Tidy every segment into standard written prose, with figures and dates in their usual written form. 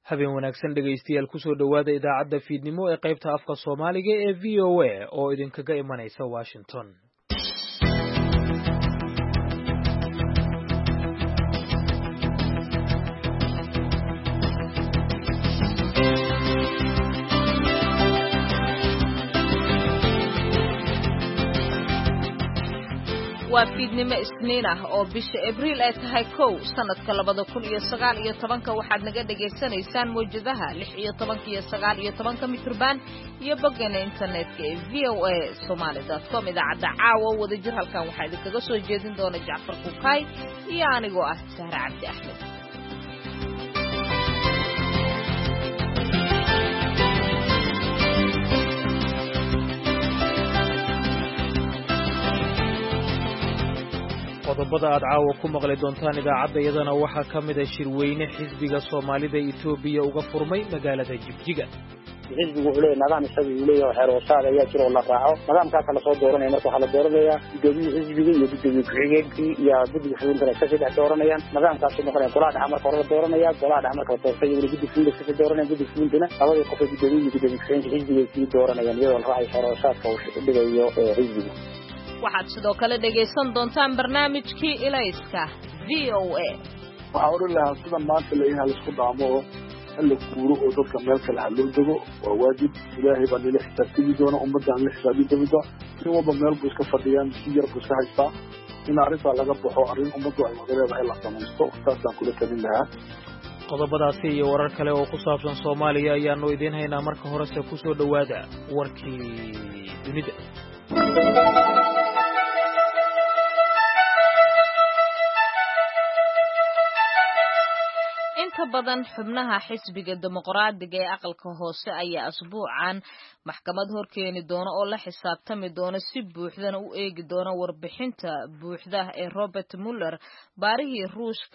habeen wanaagsan dhegaystayaal kusoo dhowaada idaacadda fiidnimo ee qaybta afka Soomaaliga ee VOA oo idinkaga imanaysa Washington. waa fiidnimo Isniin ah oo bisha Abriil ay tahay 1 sanadka 2019 waxaad naga dhageysanaysaan mowjadaha 16 iyo 19 mitrban iyo boggeena internetka ee voasomali.com idaacadda caawa wada jir halkan waxaa idinkaga soo jeedin doona Jacfar Kukay iyo anigoo ah Sahra Cabdi Axmed. qodobada aad caawa ku maqli doontaan idaacadda iyadana waxaa ka mid ah shirweyne xisbiga Soomaalida Itoobiya uga furmay magaalada Jigjiga. xisbigu wuxuu leeyahay nidaam isaga uu leeyahay xeer wasaar ayaa jira oo la raaco nidaamkaas la soo dooranaya marka waxa la dooranayaa gudoomiyaha xisbiga iyo gudoomiye ku-xigeenkii iyo guddiga fulinta ka saddex dooranayaan nidaamkaas oo noqonaya golaha dhexe marka hore la dooranaya golaha dhexe marka la doortay iyo guddiga fulinta ka dooranaya guddiga fulintana labada qof ee gudoomiyaha iyo gudoomiye ku-xigeenka xisbiga ay dooranayaan iyadoo la raacayo xeer wasaarka uu dhigayo xisbiga. waxaad sidoo kale dhegaysan doontaan barnaamijkii ilayska VOA. waxaa oran lahaa sida maanta leeyahay la isku dhaamo oo la guuro oo dadka meel kale ha loo dego waa waajib ilaahay baa nila xisaabtami doona ummaddan la xisaabi doonta in walba meel buu iska fadhiyaan si yar buu iska haystaa in arrintaa laga baxo arrin ummaddu ay wada leedahay la samaysto taasaan kula talin lahaa. qodobadaasi iyo warar kale oo ku saabsan Soomaaliya ayaanu idiin haynaa marka horese ku soo dhowaada warkii dunida. inta badan xubnaha xisbiga dimuqraadiga ee aqalka hoose ayaa asbuucan maxkamad horkeeni doona oo la xisaabtami doona si buuxdana u eegi doona warbixinta buuxda ee Robert Mueller baarihii Ruushka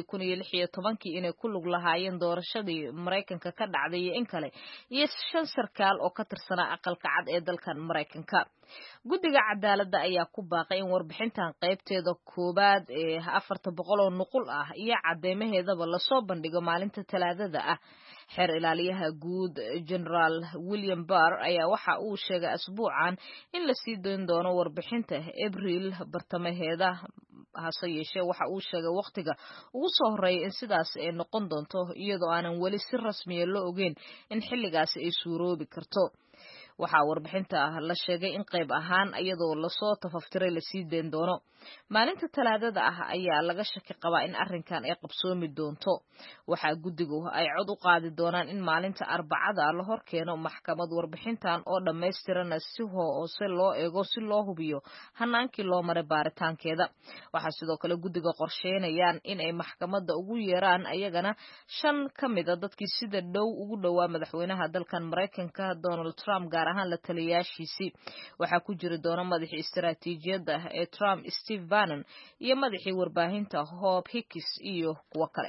2016 inay ku lug lahaayeen doorashadii Mareykanka ka dhacday in kale iyo 5 sarkaal oo ka tirsanaa aqalka cad ee dalkan Mareykanka. guddiga cadaaladda ayaa ku baaqay in warbixintan qaybteeda koobaad ee 400 oo nuqul ah iyo cadeymaheedaba la soo bandhigo maalinta Talaadada ah. xeer ilaaliyaha guud General William Barr ayaa waxa uu sheegay asbuucan in la sii doon doono warbixinta Abriil bartamaheeda hase yeeshee waxa uu sheegay waqtiga ugu soo horeeyay in sidaas ay noqon doonto iyadoo aanan weli si rasmi ah loo ogeyn in xilligaasi ay suuroobi karto. waxaa warbixinta la sheegay in qayb ahaan iyadoo la soo tafaftiray la sii deen doono maalinta Talaadada ah ayaa laga shaki qabaa in arrinkan ay qabsoomi doonto. waxaa guddigu ay cod u qaadi doonaan in maalinta Arbacada la horkeeno maxkamad warbixintan oo dhameystiran si hoose loo eego si loo hubiyo hanaankii loo maray baaritaankeeda. waxaa sidoo kale guddiga qorsheynayaan in ay maxkamadda ugu yeeraan ayagana 5 ka mid ah dadkii sida dhow ugu dhawaa madaxweynaha dalkan Mareykanka Donald Trump gaar ahaan la taliyaashiisii. waxaa ku jiri doona madaxii istiraatiijiyadda ee Trump Steve Bannon iyo madaxii warbaahinta Hope Hicks iyo kuwa kale.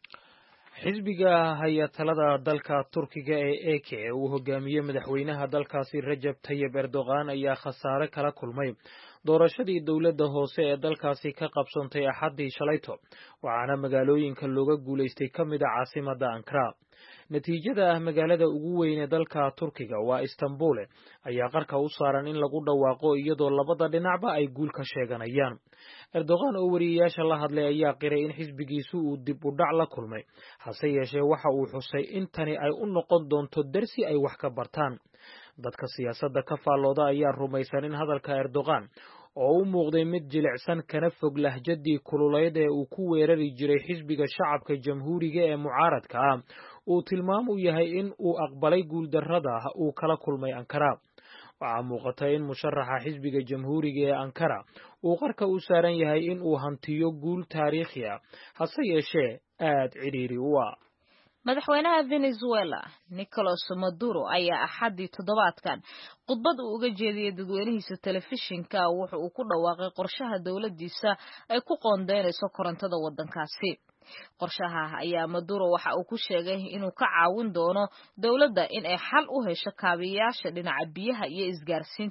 xisbiga haya talada dalka Turkiga ee AK uu hogaamiye madaxweynaha dalkaasi Recep Tayyip Erdogan ayaa khasaare kala kulmay doorashadii dawladda hoose ee dalkaasi ka qabsantay Axaddii shalayto waxaana magaalooyinka looga guuleystay ka mid ah caasimadda Ankara. natiijada magaalada ugu weyn ee dalka Turkiga waa Istanbul ayaa qarka u saaran in lagu dhawaaqo iyadoo labada dhinacba ay guul ka sheeganayaan. Erdogan oo wariyaasha la hadlay ayaa qiray in xisbigiisu uu dib u dhac la kulmay hase yeeshee waxa uu xusay in tani ay u noqon doonto darsi ay wax ka bartaan. dadka siyaasadda ka faallooda ayaa rumaysan in hadalka Erdogan oo u muuqday mid jilicsan kana fog lahjadii kululeyd ee uu ku weerari jiray xisbiga shacabka jamhuuriga ee mucaaradka ah uu tilmaam u yahay in uu aqbalay guuldarrada uu kala kulmay Ankara. waxaa muuqata in musharaxa xisbiga jamhuuriga ee Ankara uu qarka u saaran yahay in uu hantiyo guul taariikhi ah hase yeeshee aad cidhiiri u ah. madaxweynaha Venezuela Nicolas Maduro ayaa Axaddii toddobaadkan khudbad uu uga jeediyay dadweynihiisa telefishinka wuxa uu ku dhawaaqay qorshaha dawladdiisa ay ku qoondeynayso korontada waddankaasi. qorshaha ayaa Maduro waxa uu ku sheegay inuu ka caawin doono dawladda in ay xal u hesho kaabiyaasha dhinaca biyaha iyo isgaarsiinta.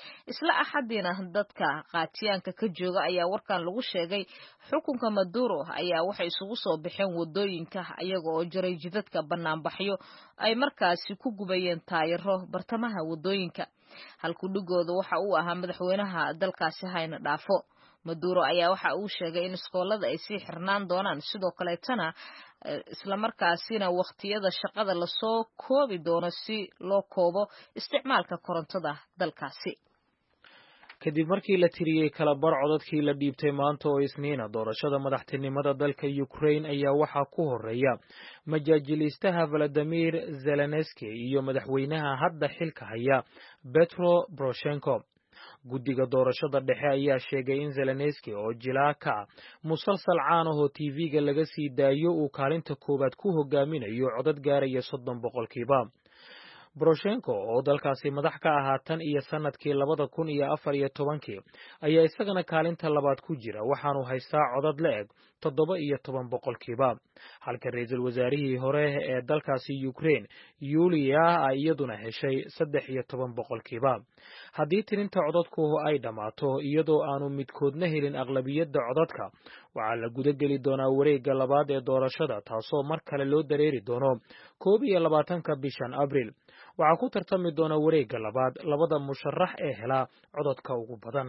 isla axadiina dadka qaatiyaanka ka jooga ayaa warkan lagu sheegay xukunka Maduro ayaa waxay isugu soo baxeen wadooyinka iyaga oo jaray jidadka banaanbaxyo ay markaasi ku gubayeen taayiro bartamaha wadooyinka halku dhigooda waxa uu ahaa madaxweynaha dalkaasi hayna dhaafo Maduro ayaa waxa uu sheegay in iskoolada ay sii xirnaan doonaan sidoo kale tana isla markaasina waqtiyada shaqada la soo koobi doono si loo koobo isticmaalka korontada dalkaasi kadib markii la tiriyay kala bar codadkii la dhiibtay maanta oo Isniina doorashada madaxtinimada dalka Ukraine ayaa waxa ku horeeya majaajilistaha Vladimir Zelensky iyo madaxweynaha hadda xilka haya Petro Poroshenko guddiga doorashada dhexe ayaa sheegay in Zelensky oo jilaa ka musalsal caan ah oo TV-ga laga sii daayo uu kaalinta koowaad ku hogaaminayo codad gaaraya 30%. Poroshenko oo dalkaasi madax ka ahaa tan iyo sanadkii 2014 ayaa isagana kaalinta labaad ku jira waxaanu haystaa codad la eg 17%, halka ra'iisul wasaarihii hore ee dalkaasi Ukraine Yulia ay iyaduna heshay 13%. haddii tirinta codadku ay dhamaato iyadoo aanu midkoodna helin aqlabiyadda codadka waxaa la guda geli doonaa wareegga labaad ee doorashada taasoo mar kale loo dareeri doono 21 bishan Abriil. waxaa ku tartami doona wareegga labaad labada musharax ee hela codadka ugu badan.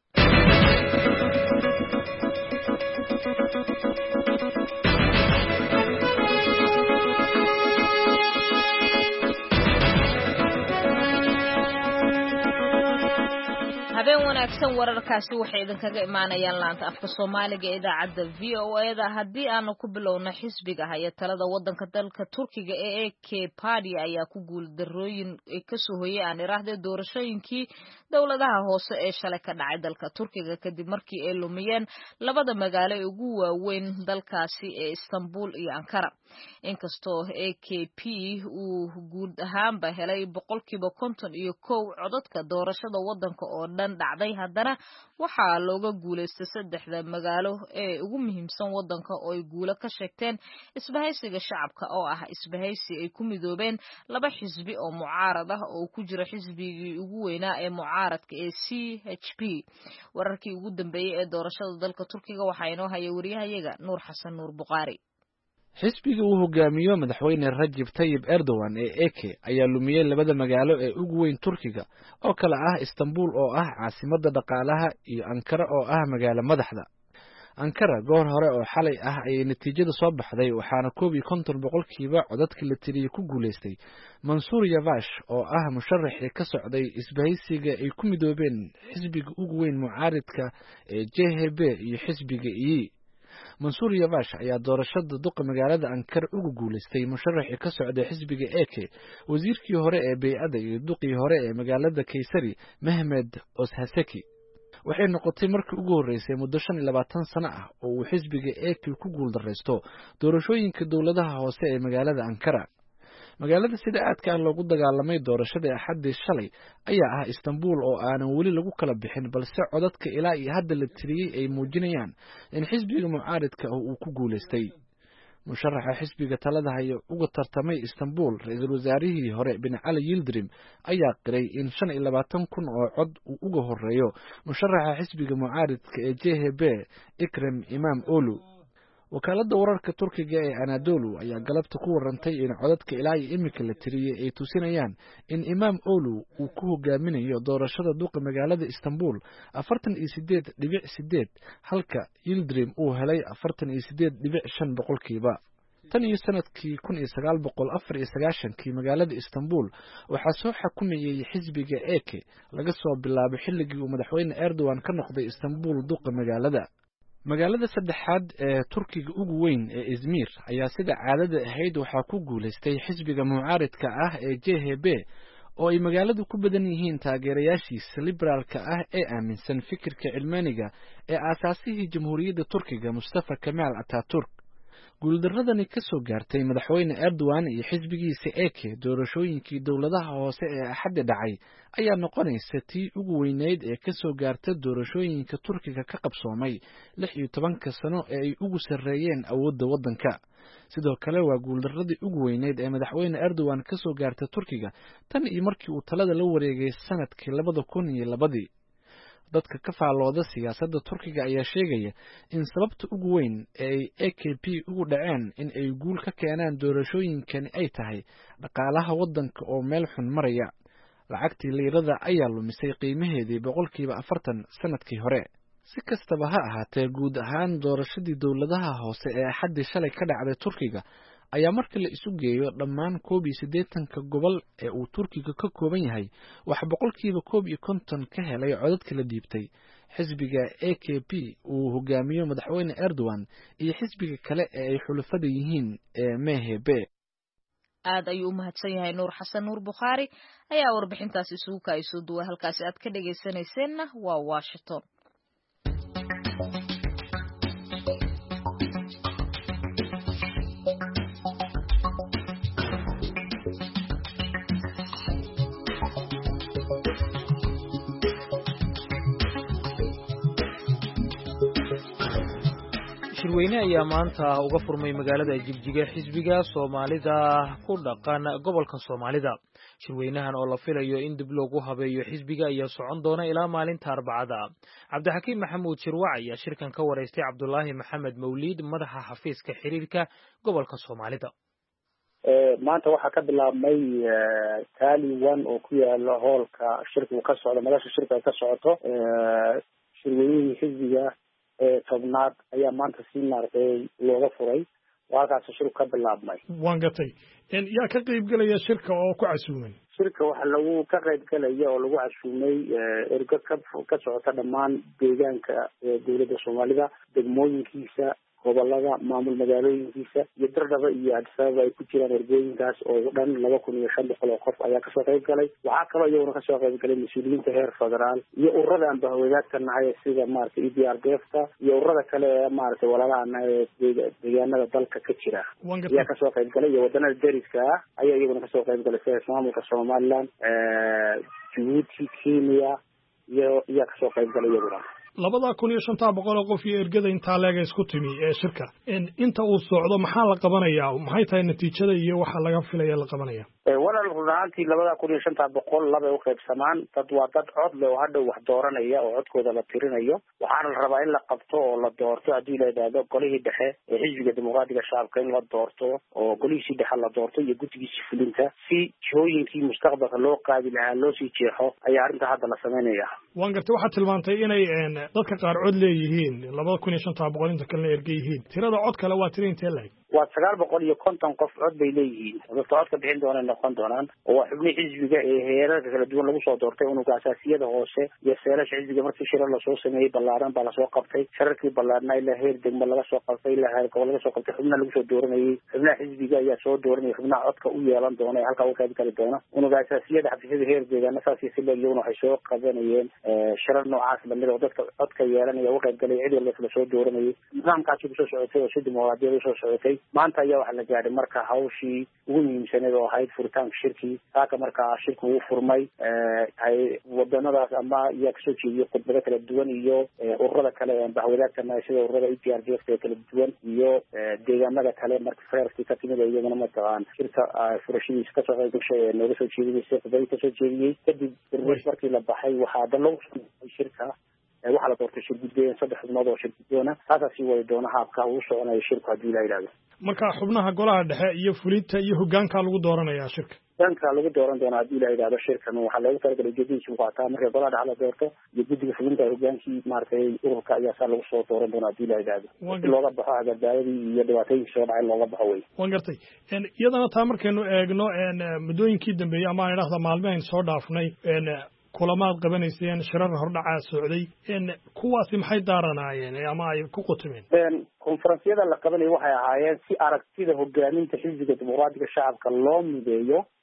habeen wanaagsan wararkaasi waxay idinkaga imaanayaan laanta afka Soomaaliga ee idaacadda VOA-da haddii aanu ku bilowno xisbiga haya talada wadanka dalka Turkiga ee AK Party ayaa ku guuldarooyin ka soo hoyay aan iraahdo doorashooyinkii dawladaha hoose ee shalay ka dhacay dalka Turkiga kadib markii ay lumiyeen labada magaalo ee ugu waaweyn dalkaasi ee Istanbul iyo Ankara. inkastoo AKP uu guud ahaanba helay 51% codadka doorashada wadanka oo dhan dhacday haddana waxaa looga guuleystay saddexda magaalo ee ugu muhiimsan wadanka oo ay guulo ka sheegteen isbahaysiga shacabka oo ah isbahaysi ay ku midoobeen laba xisbi oo mucaarad ah oo ku jira xisbigii ugu weynaa ee mucaaradka ee CHP. wararkii ugu dambeeyay ee doorashada dalka Turkiga waxaa inoo haya wariyahayaga Nuur Xasan Nuur Buqaari. xisbiga uu hogaamiyo madaxweyne Rajab Tayyip Erdogan ee AK ayaa lumiyay labada magaalo ee ugu weyn Turkiga oo kala ah Istanbul oo ah caasimadda dhaqaalaha iyo Ankara oo ah magaalo madaxda. Ankara goor hore oo xalay ah ay natiijada soo baxday waxaana 51% codadka la tiriyay ku guuleystay Mansur Yavash oo ah musharaxii ka socday isbahaysiga ay ku midoobeen xisbiga ugu weyn mucaaradka ee JHP iyo xisbiga EE. Mansur Yavash ayaa doorashada duqa magaalada Ankara ugu guuleystay musharaxii ka socday xisbiga AK wasiirkii hore ee bay'ada iyo duqii hore ee magaalada Kaysari Mehmet Özhaseki. waxay noqotay markii ugu horeysay muddo 25 sano ah oo uu xisbiga AK ku guuldareysto doorashooyinka dawladaha hoose ee magaalada Ankara. magaalada sida aadka ah loogu dagaalamay doorashada axadii shalay ayaa ah Istanbul oo aanan weli lagu kala bixin balse codadka ilaa iyo hadda la tiriyay ay muujinayaan in xisbiga mucaaradka uu ku guuleystay. musharaxa xisbiga talada haya uga tartamay Istanbul ra'iisul wasaarihii hore bin Ali Yildirim ayaa qiray in 25,000 oo cod uu uga horeeyo musharaxa xisbiga mucaaradka ee JHP Ekrem İmamoğlu. wakaaladda wararka Turkiga ee Anadolu ayaa galabta ku warantay in codadka ilaa iyo imika la tiriyay ay tusinayaan in İmamoğlu uu ku hogaaminayo doorashada duqa magaalada Istanbul 48.8 halka Yildirim uu helay 48.5%. tan iyo sanadkii 1994 magaalada Istanbul waxaa soo xukumayay xisbiga AK laga soo bilaabo xilligii uu madaxweyne Erdogan ka noqday Istanbul duqa magaalada. magaalada saddexaad ee Turkiga ugu weyn ee Izmir ayaa sida caadada ahayd waxaa ku guuleystay xisbiga mucaaradka ah ee JHP oo ay magaaladu ku badan yihiin taageerayaashiisa liberaalka ah ee aaminsan fikirka cilmaaniga ee aasaasihii jamhuuriyadda Turkiga Mustafa Kemal Atatürk. guuldaradani ka soo gaartay madaxweyne Erdogan iyo xisbigiisa AK doorashooyinkii dawladaha hoose ee axadda dhacay ayaa noqonaysa tii ugu weynayd ee ka soo gaarta doorashooyinka Turkiga ka qabsoomay 16 sano ee ay ugu sareeyeen awoodda wadanka. sidoo kale waa guuldaradii ugu weyneyd ee madaxweyne Erdogan ka soo gaartay Turkiga tan iyo markii uu talada la wareegay sanadkii 2002. dadka ka faalooda siyaasadda Turkiga ayaa sheegaya in sababta ugu weyn ee AKP ugu dhaceen in ay guul ka keenaan doorashooyinkani ay tahay dhaqaalaha waddanka oo meel xun maraya. lacagtii liirada ayaa lumisay qiimaheedii 40% sanadkii hore. si kastaba ha ahaatee guud ahaan doorashadii dowladaha hoose ee xaddi shalay ka dhacday Turkiga ayaa marka la isu geeyo dhammaan 81 gobol ee uu Turkiga ka kooban yahay wax 51% ka helay codadka la dhiibtay. xisbiga AKP uu hogaamiyo madaxweyne Erdogan iyo xisbiga kale ee ay xulafada yihiin ee MHP. aad ayuu u mahadsan yahay Nuur Xasan Nuur Bukhari ayaa warbixintaasi isugu kaayso duwa halkaas aad ka dhageysanayseena waa Washington. shirweyne ayaa maanta uga furmay magaalada Jigjiga xisbiga Soomaalida ku dhaqan gobolka Soomaalida. shirweynahan oo la filayo in dib loogu habeeyo xisbiga ayaa socon doona ilaa maalinta Arbacada. Cabdixakiim Maxamuud Shirwac ayaa shirkan ka wareystay Cabdullaahi Maxamed Mawliid, madaxa xafiiska xiriirka gobolka Soomaalida. maanta waxaa ka bilaabmay taali 1 oo ku yaala hoolka shirku ka socdo madasha shirka ka socoto shirweynihii xisbiga tobnaad ayaa maanta si maartay looga furay halkaas shirku ka bilaabmay. waan gatay yaa ka qayb galaya shirka oo ku casuumay shirka waxa lagu ka qayb galaya oo lagu casuumay ergo ka socota dhammaan deegaanka dowladda Soomaalida degmooyinkiisa gobolada maamul magaalooyinkiisa iyo Dardaba iyo Addis Ababa ay ku jiraan ergooyinkaas oo dhan 2500 qof ayaa ka soo qayb galay. waxaa kaloo iyaguna ka soo qayb galay mas'uuliyiinta heer federaal iyo ururada aan bahwadaagta nahay sida maartay EPRDF-ta iyo ururada kale ee maartay walaalaha deegaanada dalka ka jira ayaa ka soo qayb galay iyo wadannada deriska ayaa iyaguna ka soo qayb galay sida maamulka Somaliland Djibouti Kenya iyo ka soo qayb galay iyaguna 2500 qof iyo ergada inta leega isku timi ee shirka inta uu socdo maxaa la qabanayaa maxay tahay natiijada iyo waxa laga filayo la qabanaya walaal runaantii 2500 laba u qaybsamaan dad waa dad cod leh oo hadda wax dooranaya oo codkooda la tirinayo waxaana la rabaa in la qabto oo la doorto hadii la yiraahdo golihii dhexe ee xisbiga dimuqraadiga shacabka in la doorto oo golihii dhexe la doorto iyo guddigiisa fulinta si jihooyinkii mustaqbalka loo qaadi lahaa loo sii jeexo ayaa arrinta hadda la sameynaya. waan gartay waxaad tilmaantay inay dadka qaar cod leeyihiin 2500 inta kalena ergay yihiin tirada cod kale waa tirintee leeg waa 950 qof cod bay leeyihiin dadka codka bixin doona noqon doonaan oo xubni xisbiga ee heerarka kala duwan lagu soo doortay unuga asaasiyada hoose iyo seelasha xisbiga markii shirar la soo sameeyay ballaaran baa la soo qabtay shirarkii ballaarnaa ilaa heer degmo laga soo qabtay ilaa heer gobol laga soo qabtay xubnaha lagu soo dooranayay xubnaha xisbiga ayaa soo dooranayay xubnaha codka u yeelan doona halka uu qayb gali doona unuga asaasiyada xafiisyada heer deegaana saasi si leeyahay waxay soo qabanayeen shirar noocaas lamid oo dadka codka yeelanaya u qayb galay cid walba la soo dooranayay nidaamkaas uu soo socotay oo si dimuqraadiyad soo socotay maanta ayaa waxa la gaaray marka hawshii ugu muhiimsaneed oo ahayd furitaanka shirkii saaka marka shirku uu furmay ay wadanadaas ama iyaa kasoo jeediyay khudbado kala duwan iyo ururada kale ee bahwadaagta sida ururada EPRDF ee kala duwan iyo deegaanada kale marka feerkii ka timid iyaguna mataqaan shirka furashadiisa kasoo qayb gashay nooga soo jeediyay khudbado kasoo jeediyay kadib markii la baxay waxaa dhan lagu shirka waxa la doortay shir guddoon 3 xubnood oo shir guddoona taasi way doona habka uu soconayo shirku hadii la yiraahdo marka xubnaha golaha dhexe iyo fulinta iyo hoggaanka lagu dooranayaa shirka danka lagu dooran doona hadii la yiraahdo shirkan waxa lagu talagalay jadiisa waxa marka golaha dhexe la doorto iyo guddiga fulinta hoggaankii maartay ururka ayaa saa lagu soo dooran doona hadii la yiraahdo looga baxo agadaadii iyo dhibaatooyinka soo dhacay looga baxo way waan gartay iyadana taa markaynu eegno muddooyinkii dambeeyay ama aan idhaahdo maalmahan soo dhaafnay kulamaad qabanayseen shirar hordhaca socday kuwaasi maxay daaranaayeen ama ay ku qotomeen konferensiyada la qabanay waxay ahaayeen si aragtida hogaaminta xisbiga dimuqraadiga shacabka loo mideeyo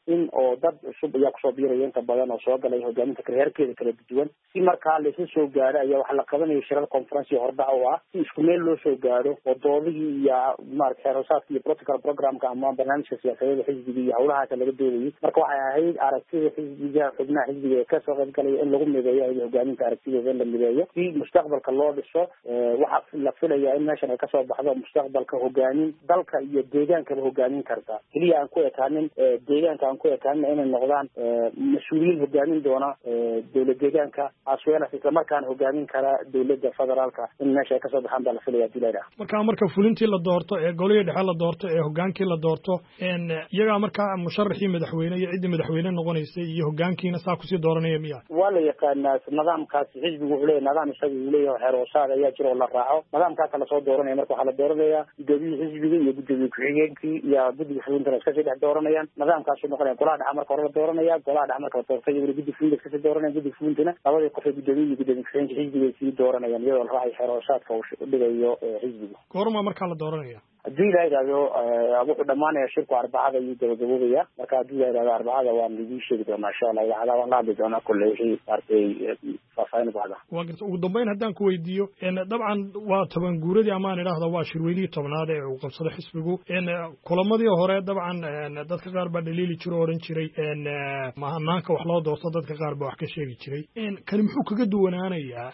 in oo dad cusub ayaa kusoo biiraya inta badan oo soo galay hogaaminta heerkeeda kala duwan si markaa laysu soo gaaro ayaa waxaa la qabanaya shirar conference hordhac oo ah si isku meel loo soo gaaro oo doodihii iyo maaragtay xeeroosaadka iyo protocol programka ama barnaamijka siyaasadeed xisbiga iyo howlahaas laga doodayay marka waxay ahayd aragtida xisbiga xubnaha xisbiga ee kasoo qayb galaya in lagu mideeyo ay hogaaminta aragtideeda la mideeyo si mustaqbalka loo dhiso waxaa la filaya in meeshan ay kasoo baxdo mustaqbalka hogaamin dalka iyo deegaankaba hogaamin karta keliya aan ku ekaanin deegaanka aan ku ekaanin inay noqdaan mas-uuliyiin hogaamin doona dowlad deegaanka asweelas isla markaana hogaamin kara dowladda federaalka in meesha ay kasoo baxaan baa la filaya dilayda marka fulintii la doorto ee golihii dhexe la doorto ee hogaankii la doorto iyagaa markaa musharaxii madaxweyne iyo ciddii madaxweyne noqonaysay iyo hogaankiina saa kusii dooranaya miya waa la yaqaanaa nidaamkaasi xisbigu wuxuu leeyahay nidaam isaga uu leeyahay xeeroosaad ayaa jira oo la raaco nidaamkaasa lasoo dooranaya marka waxaa la dooranaya gudoomiyihii xisbiga iyo gudoomiye ku-xigeenkii iyo guddiga fulinta iskasii dhex dooranayaan nidaamkaasu noqonaya golaha dhexa marka hore la dooranaya golaha dhexa marka la doortay iyaguna guddi fulinta iskasii dooranaya guddiga fulintina labadii qof ee gudoomiye iyo gudoomiye ku-xigeenka xisbiga ay sii dooranayaan iyadoo la raacay xeeroosaadka uu dhigayo xisbigu goorma markaa la dooranaya haddii la yidhahdo wuxuu dhamaanaya shirku arbacada ayuu gabagaboobaya marka haddii la yidhahdo arbacada waan idin sheegi doonaa insha allah idaacada waan la hadli doonaa kulle wixii maaragtay faahfaahin bacda waa garta ugu dambeyn haddaan ku weydiiyo dabcan waa toban guuradii amaan idhaahda waa shirweynihii tobnaad ee uu qabsado xisbigu kulamadii hore dabcan dadka qaar baa dhaliili jiro o odhan jiray mahanaanka wax loo doorto dadka qaar baa wax ka sheegi jiray kani muxuu kaga duwanaanayaa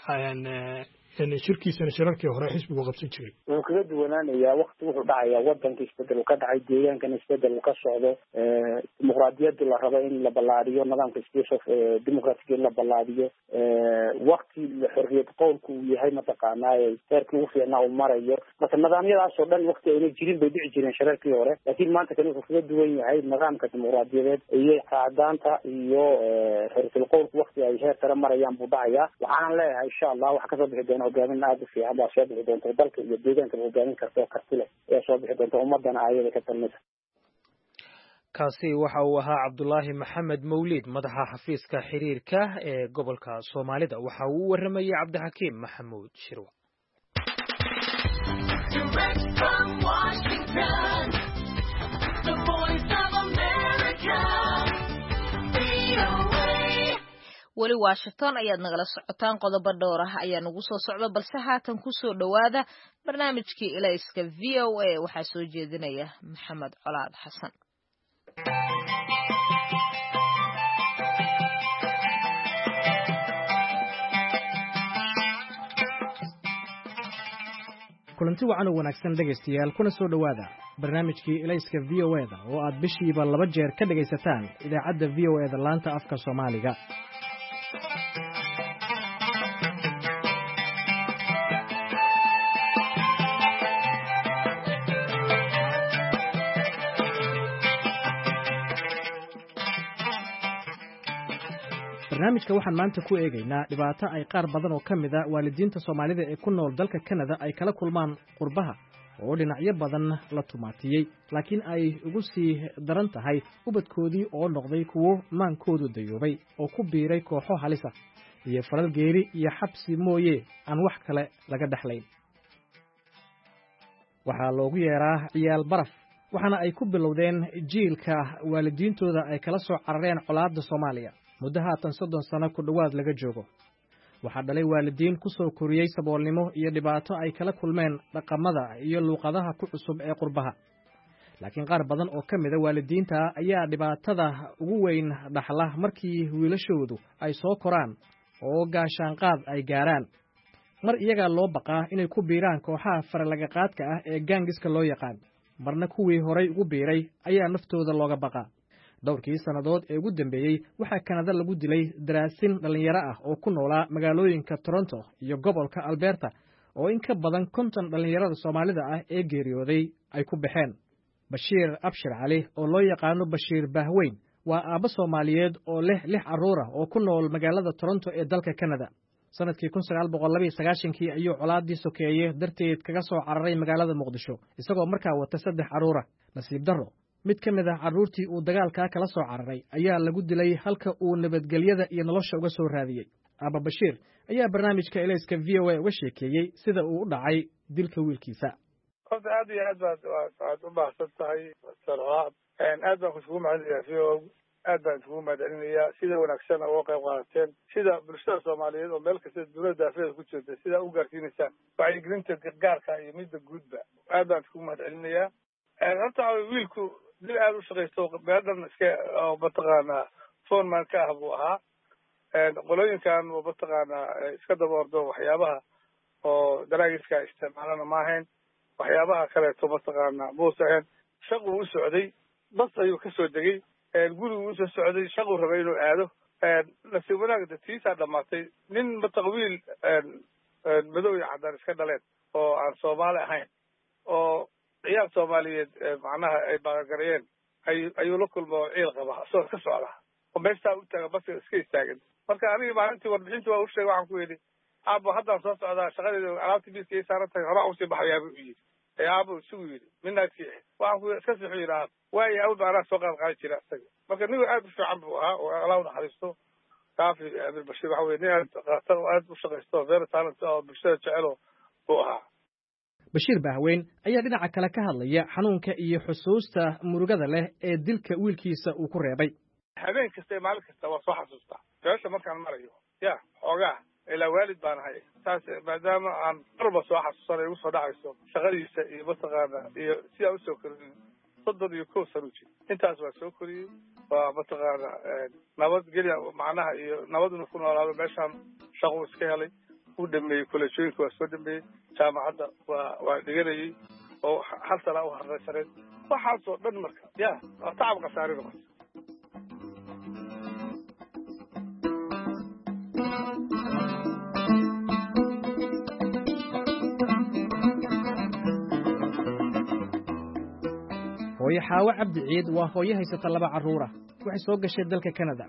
shirkiisana shirarkii hore xisbigu qabsan jiray wuxuu kaga duwanaanayaa wakti wuxuu dhacayaa wadanka isbedel uu ka dhacay deegaankan isbedel uu ka socdo dimuqraadiyadii la rabo in la ballaadiyo nidaamka space of democratic in la ballaadiyo wakti xorriyad qowlku uu yahay mataqaanaaye heerkii ugu fiicnaa uu marayo marka nidaamyadaas oo dhan wakti ayna jirin bay dhici jireen shirarkii hore laakiin maanta kani wuxuu kaga duwan yahay nidaamka dimuqraadiyadeed iyo qaadaanta iyo xorriyad qowlku wakti ay heer sare marayaan buu dhacayaa waxaan leeyahay insha allah waxa kasoo bixi doona hogaamin aada u fiican baa soo bixi doonta dalka iyo deegaankaba hogaamin karta oo karti leh ayaa soo bixi doonta ummadana ayada ka talmida kaasi waxa uu ahaa cabdulaahi maxamed mawliid madaxa xafiiska xiriirka ee gobolka soomaalida waxa uu u waramayey cabdixakiim maxamuud shirwa weli washington ayaad nagala socotaan qodobo dhowr ah ayaa nagu soo socda balse haatan ku soo dhowaada barnaamijkii ilayska v o a waxaa soo jeedinaya maxamed colaad xasan kulanti wacan oo wanaagsan dhegaystayaal kuna soo dhowaada barnaamijkii ilayska v o eda oo aad bishiiba 2 jeer ka dhegaysataan idaacadda v o eda laanta afka soomaaliga barnaamijka waxaan maanta ku eegaynaa dhibaato ay qaar badan oo ka mid a waalidiinta Soomaalida ee ku nool dalka Canada ay kala kulmaan qurbaha oo dhinacyo badan la tumaatiyay laakiin ay ugu sii daran tahay ubadkoodii oo noqday kuwo maankoodu dayoobay oo ku biiray kooxo halis ah iyo falal geeri iyo xabsi mooye aan wax kale laga dhaxlayn waxaa loogu yeeraa ciyaal baraf waxaana ay ku bilowdeen jiilka waalidiintooda ay kala soo carareen colaadda Soomaaliya muddo haatan 30 sano ku dhawaad laga joogo waxaa dhalay waalidiin ku soo koriyay saboolnimo iyo dhibaato ay kala kulmeen dhaqamada iyo luuqadaha ku cusub ee qurbaha laakiin qaar badan oo ka mid ah waalidiinta ayaa dhibaatada ugu weyn dhaxla markii wiilashoodu ay soo koraan oo gaashaan qaad ay gaaraan mar iyaga loo baqaa inay ku biiraan kooxaha faralaga qaadka ah ee gaangiska loo yaqaan marna kuwii horay ugu biiray ayaa naftooda looga baqaa dhowrkii sannadood ee ugu dambeeyey waxaa Kanada lagu dilay daraasin dhalinyaro ah oo ku noolaa magaalooyinka Toronto iyo gobolka Alberta oo in ka badan 50 dhalinyarada Soomaalida ah ee geeriyooday ay ku baxeen Bashiir Abshir Cali oo loo yaqaano Bashiir Bahweyn waa aabba Soomaaliyeed oo leh 6 carruur ah oo ku nool magaalada Toronto ee dalka Canada sanadkii 1992 ayuu colaadii sokeeyay darteed kaga soo cararay magaalada Muqdisho isagoo markaa wata 3 carruur ah nasiib darro mid ka mid ah carruurtii uu dagaalka kala soo cararay ayaa lagu dilay halka uu nabadgelyada iyo nolosha uga soo raadiyay Aba Bashiir ayaa barnaamijka ilayska VOA uga sheekeeyay sida uu u dhacay dilka wiilkiisa qofta aad iyo aad baad u baahsan tahay sarwaaq aad baan kusugu macalinayaa aad baan isugu mahadcelinayaa sida wanaagsan uga qayb qaadateen sida bulshada soomaaliyeed oo meel kasta dunida daafeeda ku jirta sidaa u gaarsiinaysaan wacyigelinta gargaarka iyo midda guudba aad baan isugu mahadcelinayaa horta wiilku dil aad u shaqaysto meel dhan iska mataqaanaa foreman ka ah buu ahaa qolooyinkan mataqaanaa iska daba ordo waxyaabaha oo daraagiska isticmaalana ma ahayn waxyaabaha kaleeto mataqaanaa muuse ahayn shaquu u socday bas ayuu kasoo degay gurigu usoo socday shaquu rabay inuu aado nasiib wanaagda tiisaa dhamaatay nin mataqwiil madow iyo caddaan iska dhaleen oo aan soomaali ahayn oo ciyaal soomaaliyeed macnaha ay baaqagarayeen ayuu la kulma oo ciil qaba asagoo ka socda oo meeshaa u taaga baska iska istaagan marka anigi maalintii warbixintii waa u sheegay waxaan ku yidhi aabo haddaan soo socdaa shaqadeeda alaabtii miiska ii saaran tahay horaa usii baxayaaba u yidhi aabo isugu yidhi midnaadkii waxaan ku iska sixu yidhi aab waayo awd anaa soo qaadi jira isaga marka nin aad u fiican buu ahaa oo allah u naxariisto kaafi amir bashiir waxa weye nin aad qatar oo aad u shaqaysto very talent oo bulshada jecelo buu ahaa bashiir bahweyn ayaa dhinaca kale ka hadlaya xanuunka iyo xusuusta murugada leh ee dilka wiilkiisa uu ku reebay habeen kasta iyo maalin kasta waa soo xasuustaa meesha markaan marayo ya xoogaa ilaa waalid baan ahay saas maadaama aan marba soo xasuusanay igu soo dhacayso shaqadiisa iyo mataqaana iyo sidaa usoo koriyey 31 sano jir intaas waa soo koriyey waa mataqaana nabadgelya macnaha iyo nabaduna ku noolaado meeshaan shaqo iska helay u dhameeyey kolleejooyinka waa soo dhameeyey jaamacadda waa dhiganayey oo hal sana u harraysaneed waxaasoo dhan marka ya waa tacab khasaari noqota hooyo xaawo cabdi ciid waa hooyo haysata 2 carruur ah waxay soo gashay dalka Canada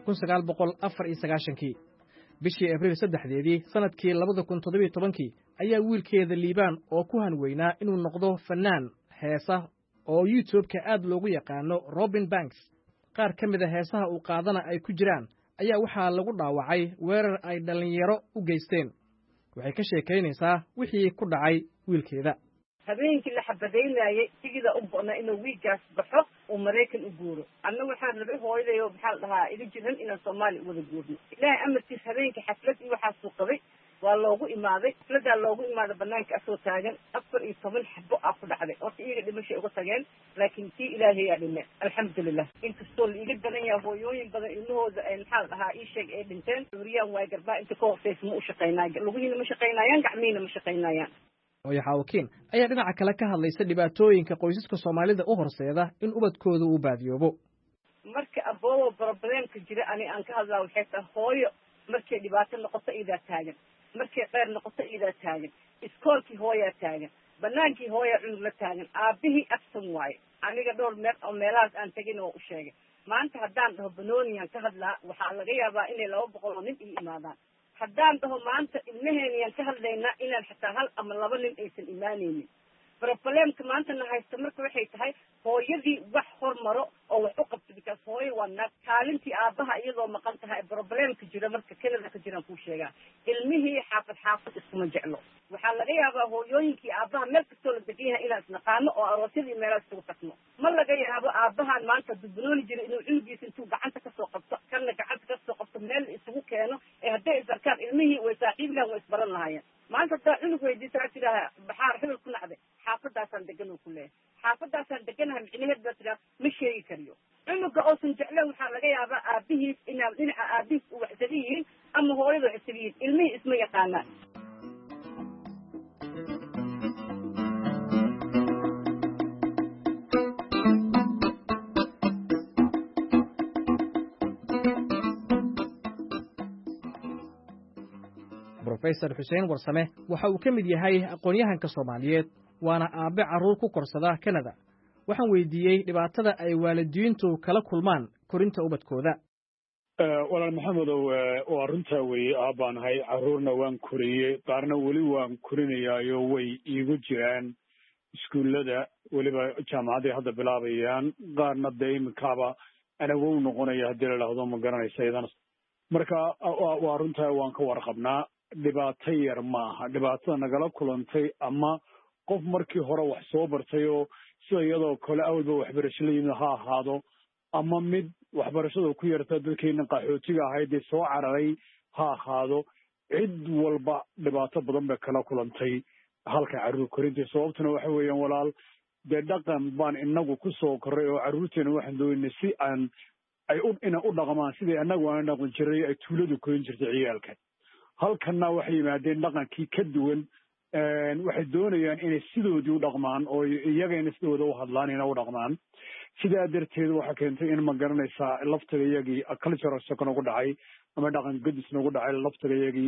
1994 bishii Abriil 3 sanadkii 2017 ayaa wiilkeeda Liibaan oo ku hanweynaa inuu noqdo fanaan heesa oo YouTube-ka aad loogu yaqaano Robin Banks qaar ka mid ah heesaha uu qaadana ay ku jiraan ayaa waxaa lagu dhaawacay weerar ay dhalinyaro u geysteen waxay ka sheekaynaysaa wixii ku dhacay wiilkeeda habeenkii la xabadaynayay sigida u go'na inuu wiigaas baxo oo Mareykan u guuro anna waxaan rabay hooyadeeyo maxaa la dhahaa iga jiran inaan Soomaali wada guurno ilaahay amarkiis habeenkii xaflad iyo waxaa soo qabay waa loogu imaaday xafladaa loogu imaaday banaanka asoo taagan 14 xabo ah ku dhacday oo iyaga dhimashay uga tageen laakiin tii ilaahay yaa dhimay alxamdulillah inkastoo la iga daran yahay hooyooyin badan ilmahooda ay maxaa la dhahaa ii sheeg ay dhinteen uriyaan waa garbaa inta ka hortaysa ma u shaqaynaayo lugihiina ma shaqaynayaan gacmihiina ma shaqaynayaan hooyo xaawakiin ayaa dhinaca kale ka hadlaysa dhibaatooyinka qoysaska Soomaalida u horseeda in ubadkooda uu baadiyoobo marka aboobo problemka jira ani aan ka hadlaa waxay tahay hooyo markay dhibaato noqoto iidaa taagan markay qeyr noqoto iidaa taagan iskoolkii hooyaa taagan banaankii hooyaa cunug la taagan aabihii absan waaye aniga dhowr meel oo meelahaas aan tegin oo u sheegay maanta haddaan dhaho banooniyan ka hadlaa waxaa laga yaabaa inay 200 oo nin ii imaadaan haddaan dhaho maanta ilmaheeniyaan ka hadlaynaa inaan xitaa 1 ama 2 nin aysan imaanaynin problemka maantana haysta marka waxay tahay hooyadii wax hormaro oo wax u qabto bikaas hooyo waa naag kaalintii aabaha iyadoo maqan tahay problemka jira marka Canada ka jiraan kuu sheegaa ilmihii xaafad iskuma jeclo waxaa laga yaabaa hooyooyinkii aabaha meel kastoo la degan yahay inaan isnaqaano oo aroosyadii meelaha isugu tagno ma laga yaabo aabahan maanta dubnooni jira inuu cunugiisa intuu gacanta kasoo qabto kana gacanta kasoo qabto meel isugu keeno ee hadday isarkaan ilmihii way saaxiiblaan way isbaran lahaayeen maanta hadaa cunug weydiisaa tidaaha baxaar hebel ku nacday xaafadaasaan degan oo ku leeyahay xaafadaasaan deganaha micnaheed baa tidhaha ma sheegi kariyo cunuga oosan jecleen waxaa laga yaabaa aabihiis inaa dhinaca aabihiis u waxsaga yihiin ama hooyada waxsaga yihiin ilmihii isma yaqaanaan Professor Xuseen Warsame waxa uu ka mid yahay aqoon-yahanka Soomaaliyeed waana aabe carruur ku korsada Canada waxaan weydiiyey dhibaatada ay waalidiintu kala kulmaan korinta ubadkooda walaal maxamedow waa runtaa weeye aabbaan ahay carruurna waan koriyey qaarna weli waan korinayaayo way iigu jiraan iskuullada weliba jaamacadday hadda bilaabayaan qaarna dee iminkaaba anagow noqonaya haddii la idhaahdo ma garanaysa iyadana marka waa runtaa waan ka warqabnaa dhibaato yar ma aha dhibaatada nagala kulantay ama qof markii hore wax soo bartay oo sida iyadoo kale awalba waxbarasho la yimid ha ahaado ama mid waxbarashada ku yarta dadkeena qaxootiga ahayd ee soo cararay ha ahaado cid walba dhibaato badan bay kala kulantay halka carruur korinta sababtuna waxa weeyaan walaal dee dhaqan baan inagu ku soo korray oo carruurteena waxaan doonay si aan inay u dhaqmaan sidai annagu aan dhaqan jiray ay tuuladu korin jirtay ciyaalka halkanna waxay yimaadeen dhaqankii ka duwan waxay doonayaan inay sidoodii u dhaqmaan oo iyagayna sidooda u hadlaan inay u dhaqmaan sidaa darteed waxaa keentay in ma garanaysaa laftaga iyagii cultural shock nagu dhacay ama dhaqan gadis nagu dhacay laftaga iyagii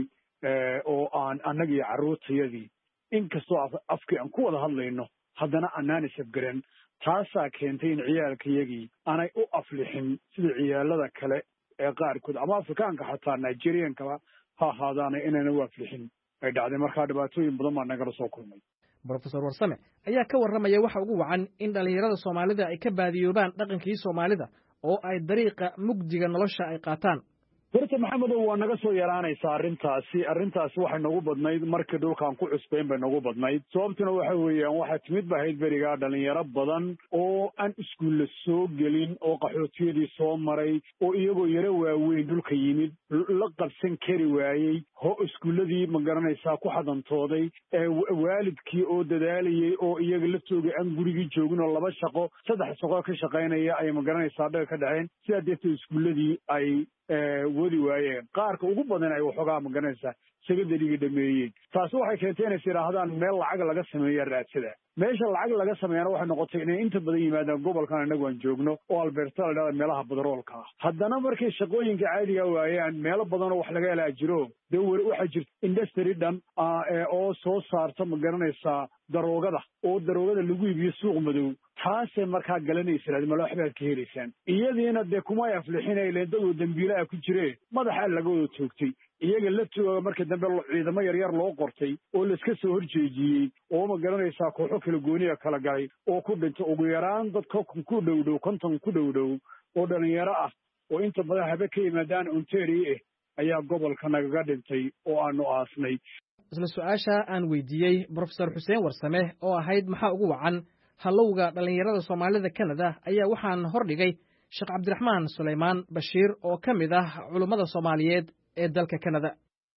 oo aan annagii carruurtayadii inkastoo afkii aan ku wada hadlayno haddana anaan isafgaran taasaa keentay in ciyaalkayagii aanay u aflixin sida ciyaalada kale ee qaarkood ama afrikaanka xataa nigeriankaba ha ahaadaana inayna u aflixin ay dhacday markaa dhibaatooyin badan baa nagala soo kulmay brofesor warsame ayaa ka warramaya waxa ugu wacan in dhallinyarada soomaalida ay ka baadiyoobaan dhaqankii soomaalida oo ay dariiqa mugdiga nolosha ay qaataan horta maxamedow waa naga soo yaraanaysaa arrintaasi waxay nagu badnayd markii dhulkaan ku cusbayn bay nagu badnayd sababtuna waxa weeyaan waxaa timid ba ahayd berigaa dhalinyaro badan oo aan iskuulla soo gelin oo qaxootiyadii soo maray oo iyagoo yaro waaweyn dhulka yimid la qabsan kari waayey iskuulladii ma garanaysaa ku xadantooday waalidkii oo dadaalayey oo iyaga laftooga aan gurigii joogin oo 2 shaqo 3 shaqo ka shaqaynaya ay ma garanaysaa dhaga ka dhaceen sidaa darteed iskuulladii ay wadi waayeen qaarka ugu badan ay waxoogaa ma garanaysaa secondary-ga dhameeyeen taasi waxay keentay inay yidhaahdaan meel lacag laga sameeya raadsada meesha lacag laga sameeyana waxay noqotay inay inta badan yimaadaan gobolkan innagu aan joogno oo alberta la dhahda meelaha badaroolka ah haddana markay shaqooyinka caadiga waayaan meelo badanoo wax laga helaa jiro dee waxaa jirta industry dhan oo soo saarta ma garanaysaa daroogada oo daroogada lagu iibiyo suuq madow taasay markaa galanaysa mala waxbaad ka helaysaan iyadiina dee kumay aflixinayleen dadoo dambiilaha ku jiree madaxaa laga wada toogtay iyaga laftooga markii dambe ciidamo yaryar loo qortay oo laiska soo horjeejiyey oo ma garanaysaa kooxo kala gooniya kala galay oo ku dhintay ugu yaraan dad ku dhowdhow 50 ku dhowdhow oo dhalinyaro ah oo inta badan habe ka yimaadaan ontario ayaa gobolka nagaga dhintay oo aanu aasnay isla su-aasha aan weydiiyey brofesor xuseen warsame oo ahayd maxaa ugu wacan hallowga dhallinyarada soomaalida Canada ayaa waxaan hordhigay Sheekh Cabdiraxmaan Suleymaan Bashiir oo ka mid ah culummada Soomaaliyeed ee dalka Canada.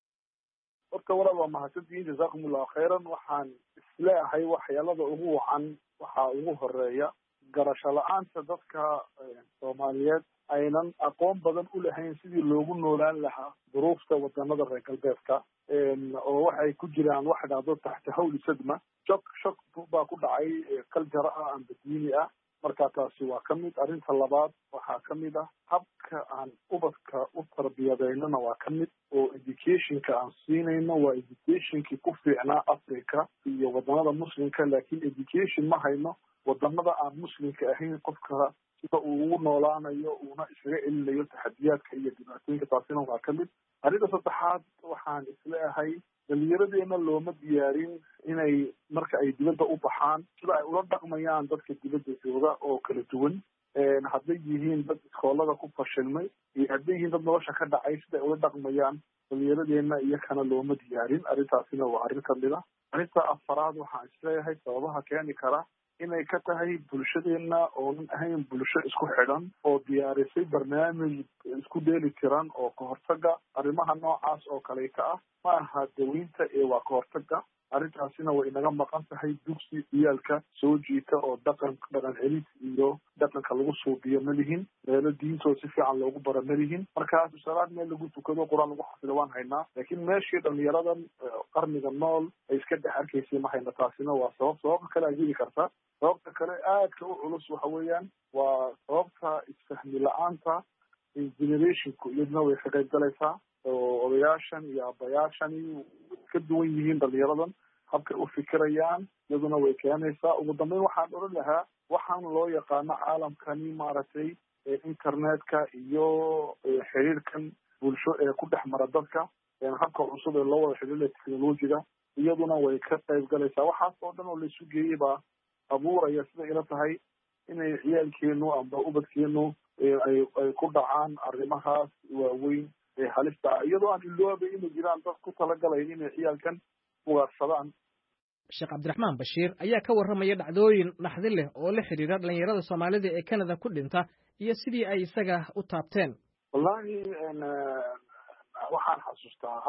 horta walaal waa mahadsantihiin jazakumullahu khayran waxaan isleeyahay waxyaalada ugu wacan waxaa ugu horeeya garasho la-aanta dadka Soomaaliyeed aynan aqoon badan u lahayn sidii loogu noolaan lahaa duruufta wadanada reer galbeedka oo waxay ku jiraan wax dhacdo taxta hawli sadma shok baa ku dhacay culture ah amba diini ah marka taasi waa ka mid arrinta labaad waxaa ka mid ah habka aan ubadka u tarbiyadeynana waa ka mid oo educationka aan siinayno waa educationkii ku fiicnaa Africa iyo wadanada muslimka laakiin education ma hayno wadanada aan muslimka ahayn qofka sida uu ugu noolaanayo uuna isaga celinayo taxadiyaadka iyo dhibaatooyinka taasina waa ka mid arrinta saddexaad waxaan isleeyahay dhalinyaradeena looma diyaarin inay marka ay dibadda u baxaan sida ay ula dhaqmayaan dadka dibadda jooga oo kala duwan hadday yihiin dad iskoolada ku fashilmay iyo hadday yihiin dad nolosha ka dhacay sida ay ula dhaqmayaan dhalinyaradeena iyakana looma diyaarin arrintaasina waa arrin kamid ah arrinta afaraad waxaan isleeyahay sababaha keeni kara inay ka tahay bulshadeena oonan ahayn bulsho isku xidhan oo diyaarisay barnaamij isku dheeli tiran oo kahortaga arrimaha noocaas oo kaleeta ah ma aha daweynta ee waa kahortaga arrintaasina way inaga maqan tahay dugsi ciyaalka soo jiita oo dhaqan celid iyo dhaqanka lagu suubiyo ma lihin meelo diintooda si fiican loogu bara ma lihin markaas salaad meel lagu tukado quraan lagu xafido waan haynaa laakiin meeshii dhalinyaradan qarniga nool ay iska dhex arkaysay ma hayna taasina waa sababta kale ajiri karta sababta kale aadka u culus waxa weeyaan waa sababta isfahmi la-aanta generationku iyaduna way ka qayb galaysaa oo odayaashan iyo abayaashani ka duwan yihiin dhalinyaradan habkay u fikirayaan iyaduna way keenaysaa ugu dambeyn waxaan oran lahaa waxaan loo yaqaano caalamkani maaragtay internetka iyo xiriirkan bulsho ee ku dhex mara dadka habka cusub ee loo wada xidhiidha technologiga iyaduna way ka qayb galaysaa waxaas oo dhan oo laisu geeyey baa abuuraya siday ila tahay inay ciyaalkeenu amba ubadkeenu ay ku dhacaan arrimahaas waaweyn ee halista ah iyadoo aan iloobay inay jiraan dad ku talagalay inay ciyaalkan ugaarsadaan sheekh cabdiraxmaan bashiir ayaa ka warramaya dhacdooyin naxdin leh oo la xidhiira dhallinyarada soomaalida ee Canada ku dhinta iyo sidii ay isaga u taabteen. wallahi waxaan xasuustaa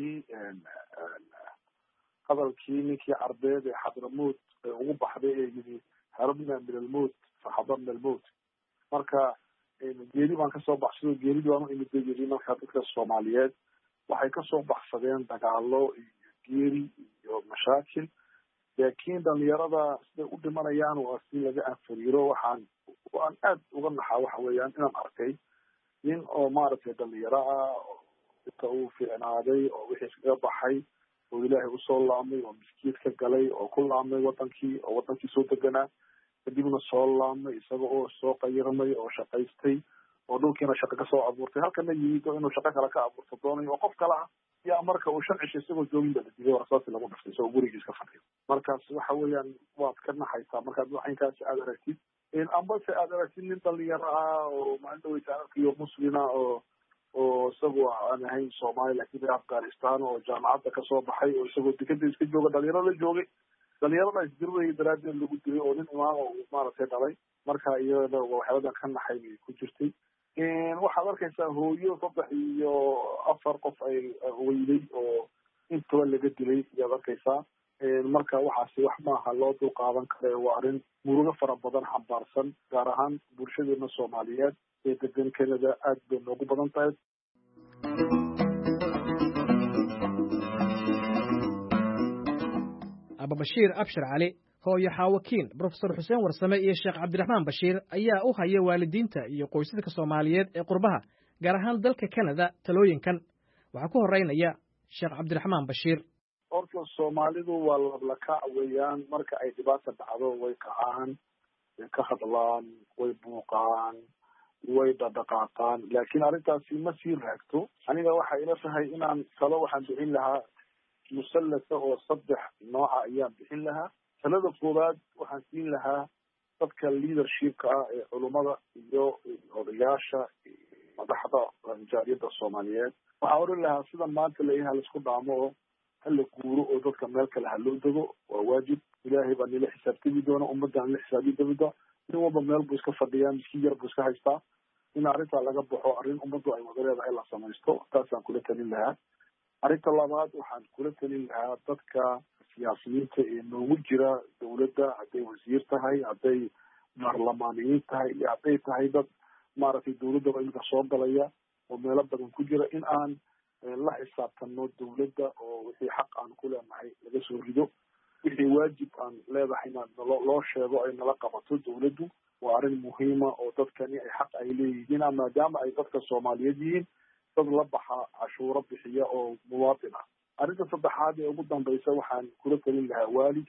hadalkii ninkii carbeed ee xadramuut ugu baxday ee yidhi harabna min almowt faxadarna almowt. marka geeri baan kasoo baxsado geeridii baan u imid bay yidhi marka dadka soomaaliyeed waxay kasoo baxsadeen dagaalo iyo geeri iyo mashaakil, laakiin dhalinyarada siday u dhimanayaan waa si laga anfariiro. waan aad uga naxaa waxa weeyaan inaan arkay nin oo maaragtay dhalinyaro ah oo inta uu fiicnaaday oo wixii iskaga baxay oo ilaahay usoo laamay oo miskiid ka galay oo ku laamay wadankii soo deganaa, kadibna soo laamay isaga oo soo qayirmay oo shaqaystay oo dhulkiina shaqo kasoo abuurtay, halkana yimid oo inuu shaqo kale ka abuurto doonayo oo qof kale ah yaa marka uu 5 cisho isagoo joogin baa la dilay oo rasaas lagu dhiftay isagoo gurigiisa ka fadhiyo. markaas waxa weeyaan waad ka naxaysaa markaad waxinkaasi aad aragtid ambase aad aragtid nin dhalinyaro ah oo maalin dhaweysa arkiyo muslina oo isagoo aan ahayn Soomaali laakiin Afghanistan oo jaamacadda kasoo baxay oo isagoo dekada iska jooga dhalinyaro la joogay, dhalinyarada isdirway daraadeed lagu dilay oo nin imaam oo maaragtay dhalay. marka iyada waxyaabada ka naxay bay ku jirtay. waxaad arkaysaa hooyo 3 iyo 4 qof ay weyday oo intaba laga dilay ayaad arkaysaa. marka waxaasi wax maaha loo dulqaadan kare, waa arrin murugo fara badan xambaarsan, gaar ahaan bulshadeena Soomaaliyeed ee degan Canada aad bay noogu badan tahay. Aba Bashiir Abshir Cali, hooyo Xaawakiin, Professor Xuseen Warsame iyo Sheekh Cabdiraxmaan Bashiir ayaa u haya waalidiinta iyo qoysaska Soomaaliyeed ee qurbaha, gaar ahaan dalka Canada, talooyinkan. waxaa ku horeynaya Sheekh Cabdiraxmaan Bashiir. horta Soomaalidu waa lablakac weeyaan, marka ay dhibaato dhacdo way kacaan, way ka hadlaan, way buuqaan, way dhaqaaqaan, laakiin arrintaasi ma sii raagto. aniga waxay ila tahay inaan talo waxaan bixin lahaa musallasa oo 3 nooca ayaan bixin lahaa. talada koowaad waxaan siin lahaa dadka leadershipka ah ee culimada iyo odayaasha madaxda jaariyadda Soomaaliyeed. waxaan oran lahaa sida maanta la isku dhaamo oo hal guuro oo dadka meel kale ha loo dego, waa waajib. ilaahay baa nila xisaabtami doona, ummadaan la xisaabi doona. nin walba meel buu iska fadhiyaa, miskiin yar buu iska haystaa. in arrintaa laga baxo, arrin ummaddu ay wada leedahay la samaysto, taasaan kula talin lahaa. arrinta labaad waxaan kula talin lahaa dadka siyaasiyiinta ee noogu jira dawladda, hadday wasiir tahay, hadday baarlamaaniyiin tahay, iyo hadday tahay dad maaragtay dawladdaba iminka soo galaya oo meelo badan ku jira, in aan la xisaabtano dawladda oo wixii xaq aan ku leenahay laga soo rido, wixii waajib aan leedahay loo sheego ay nala qabato dawladdu. waa arrin muhiima oo dadkani ay xaq ay leeyihiin, maadaama ay dadka Soomaaliyeed yihiin dad la baxa cashuuro bixiya oo muwaadin ah. arrinta saddexaad ee ugu dambaysa waxaan kula talin lahaa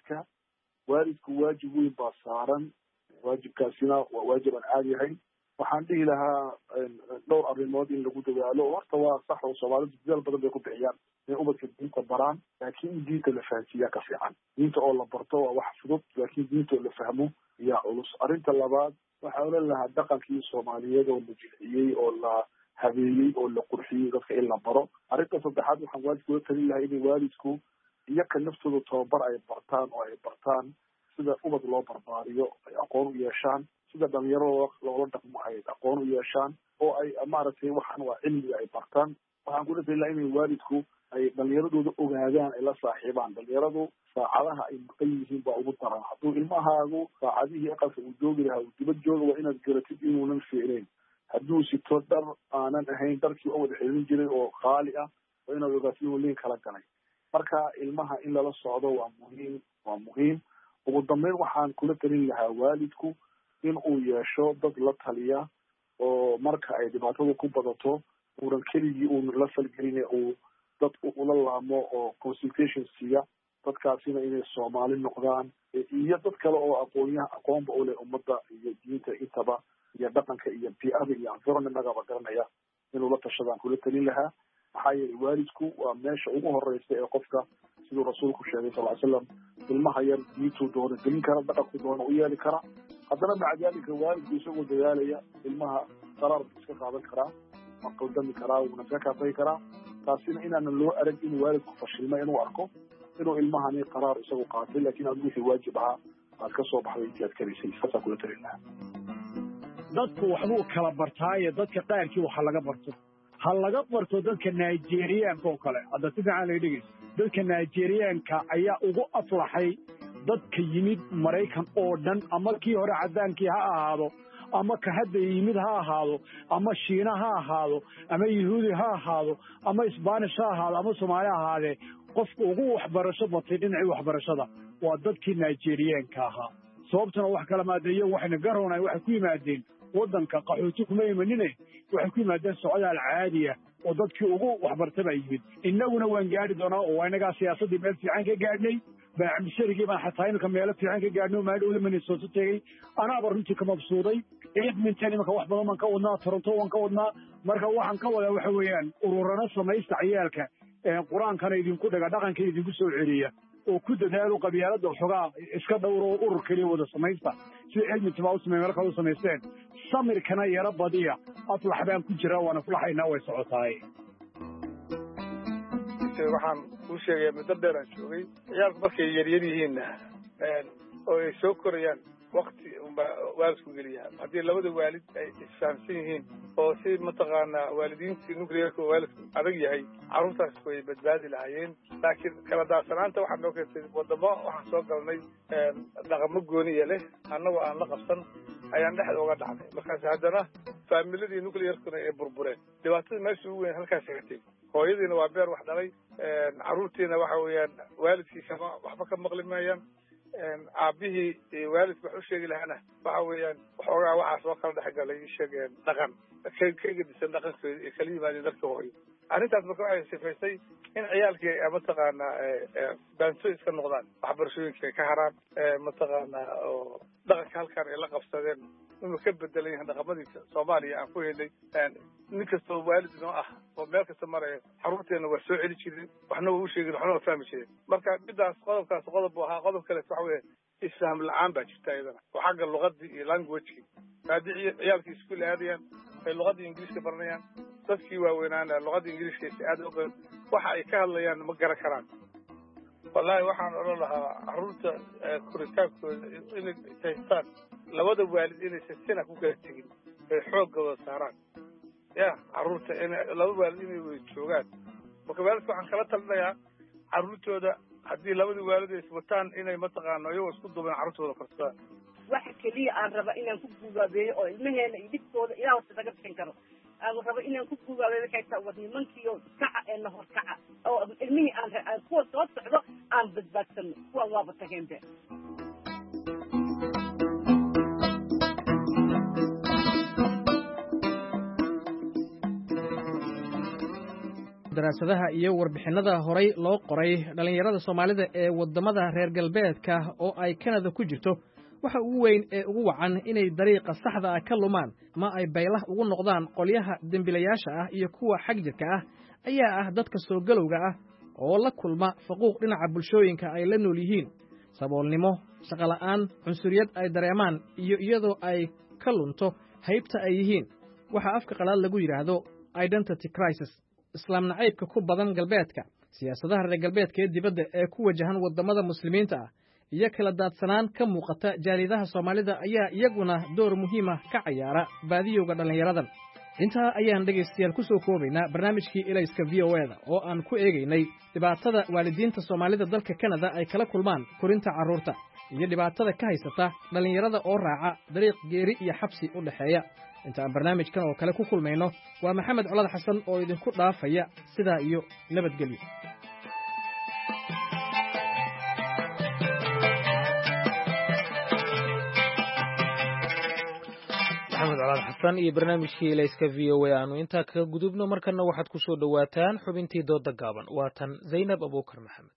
waalidku waajib weyn baa saaran, waajibkaasina waa waajib aan caadi ahayn. waxaan dhihi lahaa dhowr arrimood in lagu dadaalo. horta waa sax oo Soomaalidu dadaal badan bay ku bixiyaan inay ubadka diinta baraan, laakiin in diinta la fahansiiyaa ka fiican. diinta oo la barto waa wax fudud, laakiin diinta oo la fahmo yaa culus. arrinta labaad waxaan oran lahaa dhaqankii Soomaaliyeed oo la jilciyey oo la habeeyey oo la qurxiyey dadka in la baro. arrinta saddexaad waxaan waalidkooda talin lahaa inay waalidku iyaga naftooda tababar ay bartaan oo ay bartaan sida ubad loo barbaariyo, ay aqoon u yeeshaan, sida dhalinyaro loola dhaqmo ay aqoon u yeeshaan, oo ay maaragtay waxaan waa cilmiga ay bartaan. waxaan kula talin lahaa inay waalidku ay dhalinyaradooda ogaadaan, ay la saaxiibaan. dhalinyaradu saacadaha ay maqan yihiin baa ugu daran. hadduu ilmahaagu saacadihii aqalka uu joogi lahaa uu dibad jooga, waa inaad garatid inuunan fiicnayn. hadduu sito dhar aanan ahayn dharkii oo wada xidhan jiray oo qaali ah, waa inaad ogaatid inuu liin kala galay. marka ilmaha in lala socdo waa muhiim. ugu dambeyn waxaan kula talin lahaa waalidku in uu yeesho dad la taliya oo marka ay dhibaatadu ku badato uunan keligii uun la falgelin, uu dad ula laamo oo consultation siiya. dadkaasina inay Soomaali noqdaan iyo dad kale oo aqoonba u leh ummadda iyo diinta intaba iyo dhaqanka iyo bi'ada iyo environment-nagaba garanaya inuu la tashadaan kula talin lahaa. maxaa yeelay waalidku waa meesha ugu horeysa ee qofka, siduu rasuulku sheegay sal slam, ilmaha yar diintuu doono gelin kara, dhaqanku doono u yeeli kara. haddana maca daalika waalidku isagoo dadaalaya ilmaha qaraar buu iska qaadan karaa, waa qaldami karaa, wuuna iska kaafay karaa. taasina inaanan loo arag inuu waalidku fashilma inuu arko, inuu ilmahani qaraar isagu qaatay laakiin aad wixii waajib ahaa aad ka soo baxday intii aad karaysay saasaa kula talin lahaa. dadku waxbuu kala bartaaye dadka qaarkii waxa laga barto ha laga barto dadka Nigerianka oo kale hadda si fiican la dhigay dadka Nigerianka ayaa ugu aflaxay dadka yimid Mareykan oo dhan ama kii hore cadaankii ha ahaado ama ka hadda yimid ha ahaado ama Shiina ha ahaado ama Yahuudi ha ahaado ama Isbaanish ha ahaado ama Soomaali ha ahaade qofka ugu waxbarasho batay dhinacii waxbarashada waa dadkii Nigerianka ahaa sababtuna wax kala maadeeyo waxayna garoonay waxay ku yimaadeen waddanka qaxooti kuma yimaanine waxay ku yimaadeen socdaal caadi ah oo dadkii ugu waxbartay baa yimid innaguna waan gaari doonaa oo inaga siyaasadii meel fiican ka gaadhnay baacmisharigii baan xataa imika meelo fiican ka gaadhnay maadhowla Minnesota tegey anaaba runtii ka mabsuuday Edmonton imika wax badan baan ka wadnaa Toronto waan ka wadnaa marka waxaan ka wadaa waxa weeyaan ururana samaysta ciyaalka quraankana idinku dhaga dhaqanka idinku soo celiya oo ku dadaalo qabyaalada xogaa iska dhowro urur kaliya wada samaysta si cilmi tabaw sameeyay markaa u samaysteen samirkana yara badiya aflax baan ku jira waana flaxayna way socotaay waxaan u sheegay muddo dheer aan joogay ciyaalku markay yaryar yihiin oo ay soo korayaan waqti waalidku geliyaa haddii labada waalid ay isfahamsan yihiin oo si mataqaanaa waalidiintii nuclearka waalidku adag yahay carruurtaas way badbaadi lahaayeen laakiin kala daadsanaanta waxaa noo keentay wadamo waxaan soo galnay dhaqamo gooniya leh annagoo aan la qabsan ayaan dhexda uga dhacnay markaas haddana faamiladii nuclearkuna ay burbureen dhibaatada meesha ugu weyn halkaas xigtay hooyadiina waa beer wax dhalay carruurtiina waxa weeyaan waalidkii waxba ka maqli maayaan aabihii waalidku wax u sheegi lahaana waxa weeyaan waxoogaa waxaa soo kala dhex galay sheegeen dhaqan ka gedisan dhaqankooda ay kala yimaadeen dadka hooyo arrintaas marka waxay sifaysay in ciyaalkii mataqaanaa baanto iska noqdaan waxbarashooyinka ka haraan mataqaanaa oo dhaqanka halkaan ay la qabsadeen inuu ka bedelan yahay dhaqamadii Soomaaliya aan ku helay nin kastoo waalid noo ah oo meel kasta maraya carruurteena waa soo celi jireen waxna waa u sheegin waxna waa fahmi jireen marka midaas qodobkaas qodob ahaa qodob kale waxa weeye isfaham la'aan baa jirta iyadana oo xagga luqadii iyo language-ki haddii ciyaalkii iskuul aadayaan ay luqadii Ingiriiska baranayaan dadkii waaweynaana luqadii Ingiriiska si aad u qeyn waxa ay ka hadlayaan ma garan karaan wallahi waxaan oran lahaa carruurta koritaankooda inay haystaan labada waalid inay sina ku kala tegin ay xoogooda saaraan carruurta laba waalid inay wada joogaan marka waalidka waxaan kala talinayaa carruurtooda haddii labada waalid ay iswataan inay mataqaano iyagoo isku duubaan carruurtooda korsadaan waxa keliya aan raba inaan ku gugaabeeyo oo ilmaheena iyo dhibkooda ilaa horta laga bixin karo aan raba inaan ku gugaabeeyo waxay tahay war nimankiiyo kaca ee na hor kaca oo ilmihii aan kuwa soo socdo aan badbaadsano kuwan waaba tageenbe daraasadaha iyo warbixinada horay loo qoray dhalinyarada Soomaalida ee wadamada reer galbeedka oo ay Canada ku jirto waxa ugu weyn ee ugu wacan inay dariiqa saxda ah ka lumaan ama ay baylah ugu noqdaan qolyaha dambiilayaasha ah iyo kuwa xag jirka ah ayaa ah dadka soo galowga ah oo la kulma faquuq dhinaca bulshooyinka ay la nool yihiin saboolnimo shaqo la'aan cunsuriyad ay dareemaan iyo iyadoo ay ka lunto haybta ay yihiin waxa afka qalaad lagu yiraahdo identity crisis islaam nacaybka ku badan galbeedka siyaasadaha reer galbeedka ee dibadda ee ku wajahan wadamada muslimiinta ah iyo kala daadsanaan ka muuqata jaalidaha Soomaalida ayaa iyaguna door muhiim ah ka ciyaara baadiyowga dhalinyaradan intaa ayaan dhageystayaal ku soo koobaynaa barnaamijkii Ilayska VOA-da oo aan ku eegaynay dhibaatada waalidiinta Soomaalida dalka Canada ay kala kulmaan korinta carruurta iyo dhibaatada ka haysata dhalinyarada oo raaca dariiq geeri iyo xabsi u dhaxeeya inta aan barnaamijkan oo kale ku kulmayno waa Maxamed Colad Xasan oo idinku dhaafaya sidaa iyo nabadgelyo Maxamed Colad Xasan iyo barnaamijkii Ilayska VOA aanu inta ka gudubno markana waxaad ku soo dhawaataan xubintii dooda gaaban waa tan Zainab Abuukar Maxamed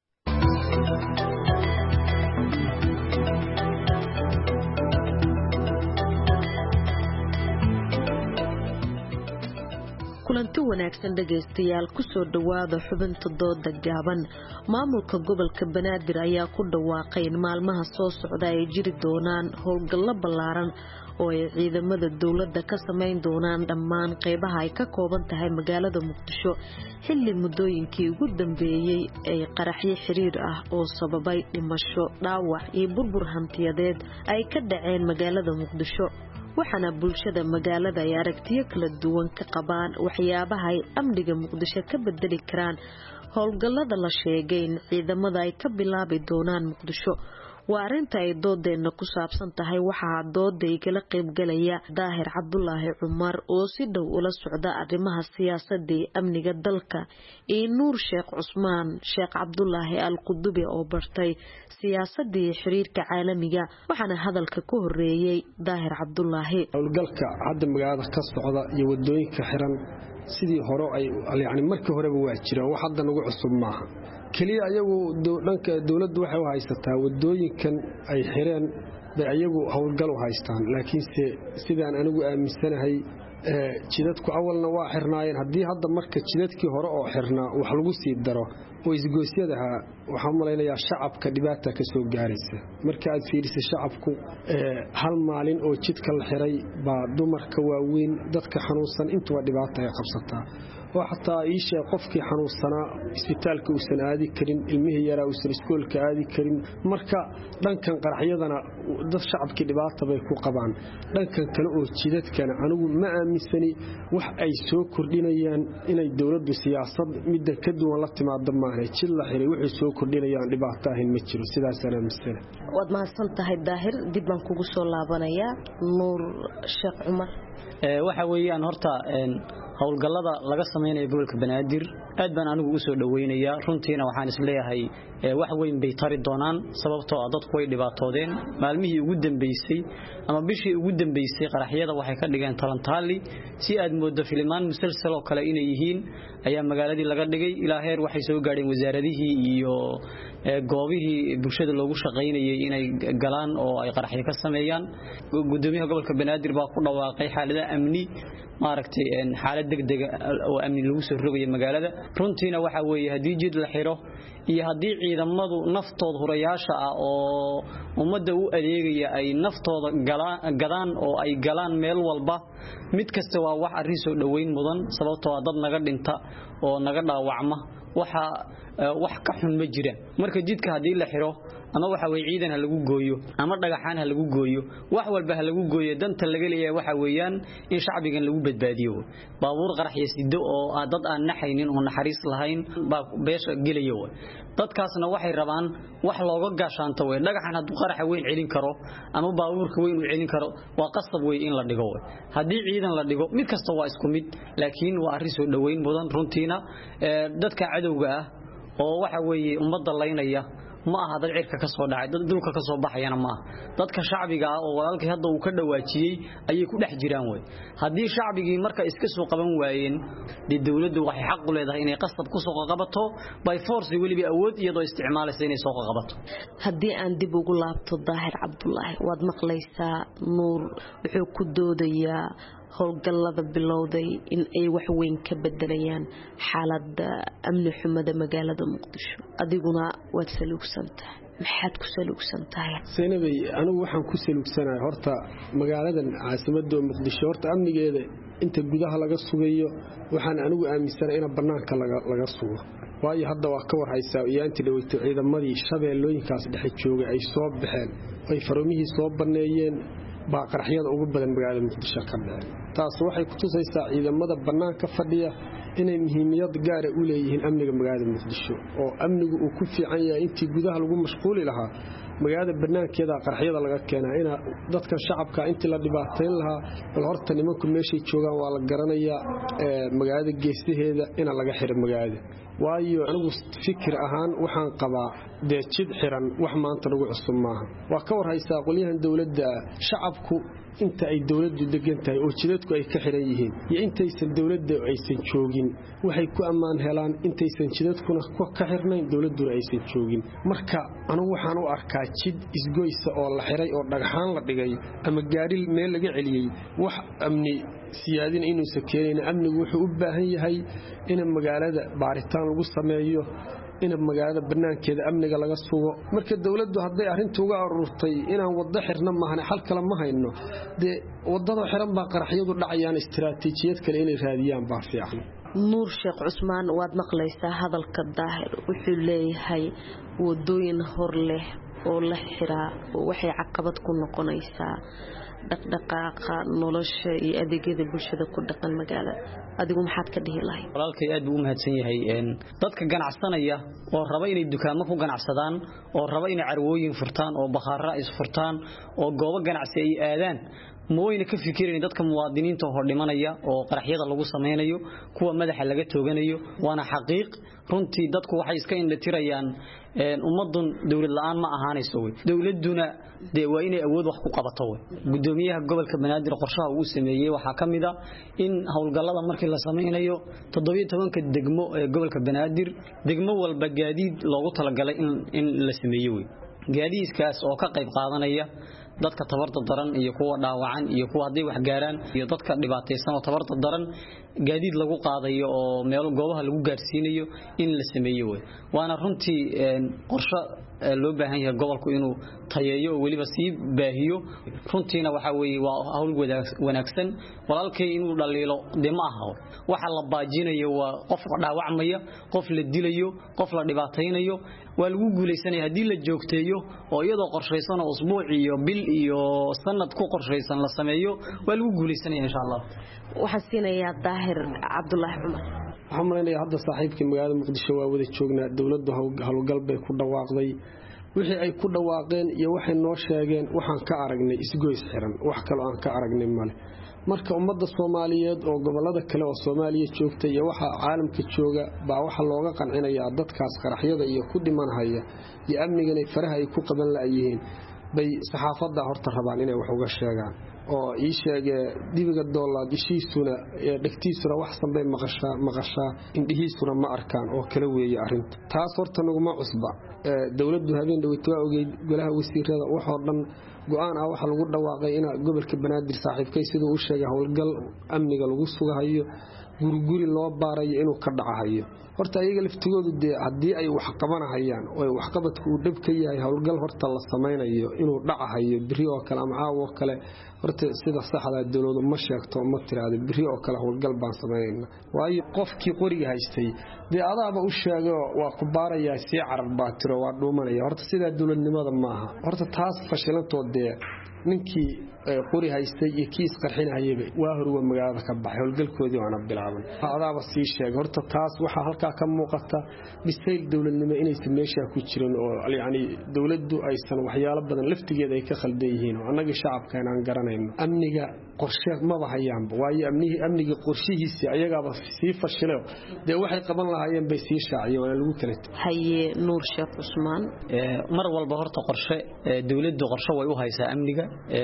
kulanti wanaagsan dhageystayaal ku soo dhawaada xubinta dooda gaaban maamulka gobolka Banaadir ayaa ku dhawaaqay in maalmaha soo socda ay jiri doonaan howlgallo ballaaran oo ay ciidamada dowladda ka samayn doonaan dhammaan qaybaha ay ka kooban tahay magaalada muqdisho xilli muddooyinkii ugu dambeeyey ay qaraxyo xiriir ah oo sababay dhimasho dhaawac iyo burbur hantiyadeed ay ka dhaceen magaalada muqdisho waxaana bulshada magaalada ay aragtiyo kala duwan ka qabaan waxyaabaha ay amniga muqdisho ka bedeli karaan howlgallada la sheegay in ciidamada ay ka bilaabi doonaan muqdisho waa arinta ay doodeena ku saabsan tahay waxaa dooda igala qaybgalaya Daahir Cabdulaahi Cumar oo si dhow ula socda arrimaha siyaasadda iyo amniga dalka iyo Nuur Sheekh Cusmaan Sheekh Cabdulaahi Al-Qudubi oo bartay siyaasadda iyo xiriirka caalamiga waxaana hadalka ku horeeyay Daahir Cabdulaahi howlgalka hadda magaalada ka socda iyo wadooyinka xiran sidii hore ay markii horeba waa jiraan wax hadda nagu cusub maaha kaliya ayagu dhanka dawladdu waxay u haysataa wadooyinkan ay xireen bay ayagu howlgal u haystaan laakiin sidaan anigu aaminsanahay jidadku awalna waa xirnaayeen haddii hadda marka jidadkii hore oo xirnaa wax lagu sii daro oo isgoosyadaha waxaan malaynayaa shacabka dhibaata ka soo gaaraysa marka aad fiirisay shacabku hal maalin oo jidka la xiray baa dumarka waaweyn dadka xanuunsan intuba dhibaata ay qabsataa oo xataa iisha qofkii xanuunsanaa isbitaalka uusan aadi karin ilmihii yaraa uusan iskoolka aadi karin marka dhankan qaraxyadana dad shacabkii dhibaata bay ku qabaan dhankan kale oo jidadkana anigu ma aaminsani wax ay soo kordhinayaan inay dawladdu siyaasad midda ka duwan la timaado maahan jid la xiray waxay soo kordhinayaan dhibaato ahayn ma jiro sidaasaan aaminsana waad mahadsan tahay Daahir dib baan kugu soo laabanayaa Nuur Sheekh Cumar waxa weeyaan horta howlgallada laga sameeyay gobolka Banaadir aad baan anigu u soo dhaweynaya runtiina waxaan isleeyahay wax weyn bay tari doonaan sababtoo ah dadku way dhibaatoodeen maalmihii ugu dambeysay ama bishii ugu dambeysay qaraxyada waxay ka dhigeen talantaali si aad moodo filimaan musalsal oo kale inay yihiin ayaa magaaladii laga dhigay ilaa heer waxay soo gaadheen wasaaradihii iyo goobihii bulshada loogu shaqeynayay inay galaan oo ay qaraxyo ka sameeyaan gudoomiyaha gobolka Banaadir baa ku dhawaaqay xaalada amni maaragtay xaalad degdeg oo amni lagu soo rogay magaalada runtiina waxa weeye hadii jid la xiro iyo hadii ciidamadu naftooda hurayaasha ah oo ummadda u adeegaya ay naftooda gadaan oo ay galaan meel walba mid kasta waa wax arrin soo dhaweyn mudan sababtoo ah dad naga dhinta oo naga dhaawacma wax ka xun ma jiraan marka jidka hadii la xiro ama waxa way ciidan ha lagu gooyo ama dhagaxaan ha lagu gooyo wax walba ha lagu gooyo danta laga leeyahay waxa weeyaan in shacbigan lagu badbaadiyo baabuur qaraxyasido oo dad aan naxaynin oo naxariis lahayn baa beesha gelayo dadkaasna waxay rabaan wax looga gaashaanto way dhagaxan haduu qarax weyn celin karo ama baabuurka weyn uu celin karo waa qasab way in la dhigo hadii ciidan la dhigo mid kasta waa isku mid laakiin waa arrin soo dhaweyn mudan runtiina dadka cadowga ah oo waxa weeye ummadda laynaya ma aha dad cirka ka soo dhacay dad dhulka ka soo baxayana ma aha dadka shacbiga ah oo walaalkii hadda uu ka dhawaajiyay ayay ku dhex jiraan way hadii shacbigii marka iska soo qaban waayeen dawladdu waxay xaq u leedahay inay qasab ku soo qabato by force waliba awood iyadoo isticmaalaysa inay soo qabato hadii aan dib ugu laabto Daahir Cabdulaahi waad maqlaysaa Nuur wuxuu ku doodayaa howlgallada bilowday in ay wax weyn ka bedelayaan xaaladda amni xumada magaalada Muqdisho adiguna waad saluugsantahay maxaad ku saluugsantahay Seenabay anigu waxaan ku saluugsanahay horta magaaladan caasimadda Muqdisho horta amnigeeda inta gudaha laga sugayo waxaan anigu aaminsanahay in banaanka laga sugo waayo hadda waa ka war haysaa iyaantii dhaweyto ciidamadii shabeellooyinkaas dhex joogay ay soo baxeen ay faromihii soo baneeyeen baa qaraxyada ugu badan magaalada Muqdisho ka dhacay taas waxay ku tusaysaa ciidamada banaanka fadhiya inay muhiimiyad gaar ah u leeyihiin amniga magaalada Muqdisho oo amnigu uu ku fiican yahay intii gudaha lagu mashquuli lahaa magaalada banaankeeda qaraxyada laga keenaa in dadka shacabka intii la dhibaateyn lahaa bal horta nimanku meeshay joogaan waa la garanayaa magaalada geesaheeda in laga xiro magaalada waayo anigu fikir ahaan waxaan qabaa jid xiran wax maanta lagu cusub maaha waa ka war haysaa qolyahan dawladda shacabku inta ay dawladdu degan tahay oo jidadku ay ka xiran yihiin iyo intaysan dawladda aysan joogin waxay ku ammaan helaan intaysan jidadkuna ka xirnayn dawladduna aysan joogin marka anigu waxaan u arkaa jid isgoysa oo la xiray oo dhagaxaan la dhigay ama gaari meel laga celiyay wax amni siyaadin inuusan keenin amnigu wuxuu u baahan yahay in magaalada baaritaan lagu sameeyo in magaalada banaankeeda amniga laga sugo marka dawladdu hadday arintu uga ururtay inaan wada xirna maahan xal kale ma hayno de wadada xiran baa qaraxyadu dhacayaan istiraatiijiyad kale inay raadiyaan baa fiican nuur sheekh cusmaan waad maqlaysaa hadalka daahir wuxuu leeyahay wadooyin hor leh oo la xiraa waxay caqabad ku noqonaysaa dhaqdhaqaaqa nolosha iyo adeegyada bulshada ku dhaqan magaalada adigu maxaad ka dhihi lahayd walaalkay aad buu u mahadsan yahay dadka ganacsanaya oo raba inay dukaamo ku ganacsadaan oo raba inay carwooyin furtaan oo bakhaara is furtaan oo goobo ganacsi ay aadaan mooyna ka fikireen dadka muwaadiniinta oo dhimanaya oo qaraxyada lagu sameeyo kuwa madaxa laga tooganayo waana xaqiiq runtii dadku waxay iska indhatirayaan ummadun dawlad la'aan ma ahaanayso way dawladuna de waa inay awood wax ku qabato way gudoomiyaha gobolka Banaadir qorshaha uu sameeyay waxa kamida in hawlgallada markii la sameeyo 17 degmo ee gobolka Banaadir degmo walba gaadiid loogu talagalay in la sameeyo way gaadiidkaas oo ka qayb qaadanaya dadka tabarta daran iyo kuwa dhaawacan iyo kuwa hadii wax gaaraan iyo dadka dhibaataysan oo tabarta daran gaadiid lagu qaadayo oo meel goobaha lagu gaarsiinayo in la sameeyo way waana runtii qorshe loo baahan yahay gobolku inuu tayeeyo waliba si baahiyo runtiina waxa weeye waa hawl wanaagsan walaalkay inuu dhaliilo dima aha waxa la baajinayo waa qof dhaawacmaya qof la dilayo qof la dhibaataynayo waa lagu guuleysanay hadii la joogteeyo oo iyadoo qorsheysan oo usbuuc iyo bil iyo sanad ku qorsheysan la sameeyo waa lagu guuleysanay insha Allah waxa siinaya daahir Cabdullaahi Cumar waxaan maraynayaa hadda saaxiibkii magaalada Muqdisho waa wada joognaa dawladdu hawlgal bay ku dhawaaqday wixii ay ku dhawaaqeen iyo waxay noo sheegeen waxaan ka aragnay isgoys xiran wax kale aan ka aragnay male marka ummadda Soomaaliyeed oo gobolada kale oo Soomaaliya joogtay iyo waxa caalamka jooga baa waxa looga qancinayaa dadkaas qaraxyada iyo ku dhimanaya iyo amnigan ay faraha ay ku qaban laayeen bay saxaafadda horta rabaan inay wax uga sheegaan oo ii sheegay dibiga doolad ishiisuna dhagtiisuna wax sanbay maqashaa indhihiisuna ma arkaan oo kala weeyay arinta taas horta naguma cusba dawladdu habeen dhaweyto ogeyd golaha wasiirada waxoo dhan go'aan ah waxa lagu dhawaaqay in gobolka Banaadir saaxiibkay sidoo uu sheegay hawlgal amniga lagu sugahayo guriguri loo baarayo inuu ka dhacayo horta ayaga laftigoodu hadii ay wax qabanayaan oo wax qabadku uu dhib ka yahay hawlgal horta la sameeyo inuu dhacayo biri oo kale ama caawo kale horta sida saxda dawladdu ma sheegto ma tiraado biri oo kale hawlgal baan sameeyna waayo qofkii qoriga haystay adaaba u sheego waa ku baaraya si carab baa tiro waa dhuumanaya horta sida dawladnimada maaha horta taas fashilantood ninkii qori haystay iyo kiis qarxinayay waa horwa magaalada ka baxay hawlgalkoodii waana bilaaban adaaba sii sheeg horta taas waxa halka ka muuqata bisayl dawladnimo inay meesha ku jireen oo yaani dawladdu aysan waxyaalo badan laftigeeda ay ka khaldan yihiin anaga shacabkeena aan garanayno amniga qorshe ma bahayaan waayo amniga qorshihiisa ayagaaba sii fashilay waxay qaban lahaayeen bay sii shaaciyeen wala lagu kala haye nuur sheekh Cusmaan mar walba horta qorshe dawladdu qorshe way u haysaa amniga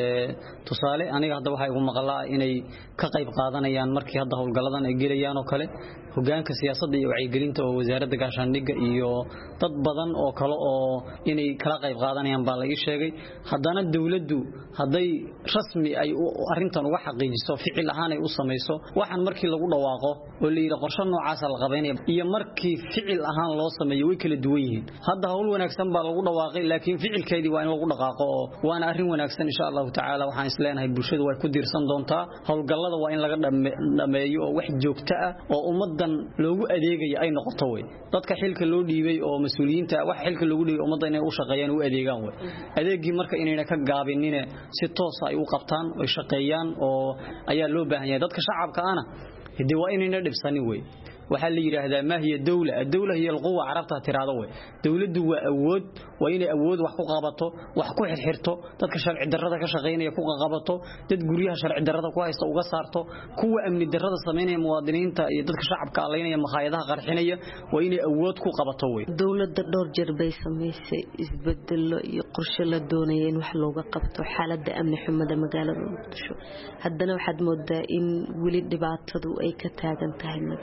tusaale aniga hadda waxa igu maqlaa inay ka qayb qaadanayaan markii hadda hawlgaladan ay gelayaan oo kale hogaanka siyaasadda iyo wacyigelinta oo wasaaradda gaashaandhigga iyo dad badan oo kale oo inay kala qayb qaadanayaan baa la ii sheegay haddana dawladdu haday rasmi ay arintan uga xaqiijiso ficil ahaan ay u sameeyso waxaan markii lagu dhawaaqo oo la yiraahdo qorshe noocaas la qabanaya iyo markii ficil ahaan loo sameeyo way kala duwan yihiin hadda hawl wanaagsan baa lagu dhawaaqay laakiin ficilkeedii waa in lagu dhaqaaqo waana arrin wanaagsan insha Allah ta'ala waxaan isleenahay bulshadu way ku diirsan doontaa hawlgallada waa in laga dhameeyo oo wax joogto ah oo ummadan loogu adeegayo ay noqoto way dadka xilka loo dhiibay oo mas'uuliyiinta wax xilka loogu dhiibay ummadan inay u shaqeeyaan oo adeegaan way adeegii marka inayna ka gaabinina si toos ah ay u qabtaan oo shaqeeyaan oo ayaa loo baahan yahay dadka shacabka ana hadii waa inayna dhibsanin way waxa la yiraahdaa ma hiya dawla hiya alquwa carabta tiraado way dawladdu waa awood waa inay awood wax ku qabato wax ku xirxirto dadka sharci darrada ka shaqeynaya ku qabato dad guriyaha sharci darrada ku haysta uga saarto kuwa amni darrada sameynaya muwaadiniinta iyo dadka shacabka aleynaya maqaayadaha qarxinaya waa inay awood ku qabato way dawladda dhowr jeer bay sameysay isbedelo iyo qorshe la doonayay in wax looga qabto xaaladda amni xumada magaalada Muqdisho haddana waxaad moodaa in wali dhibaatadu ay ka taagan tahay magaalada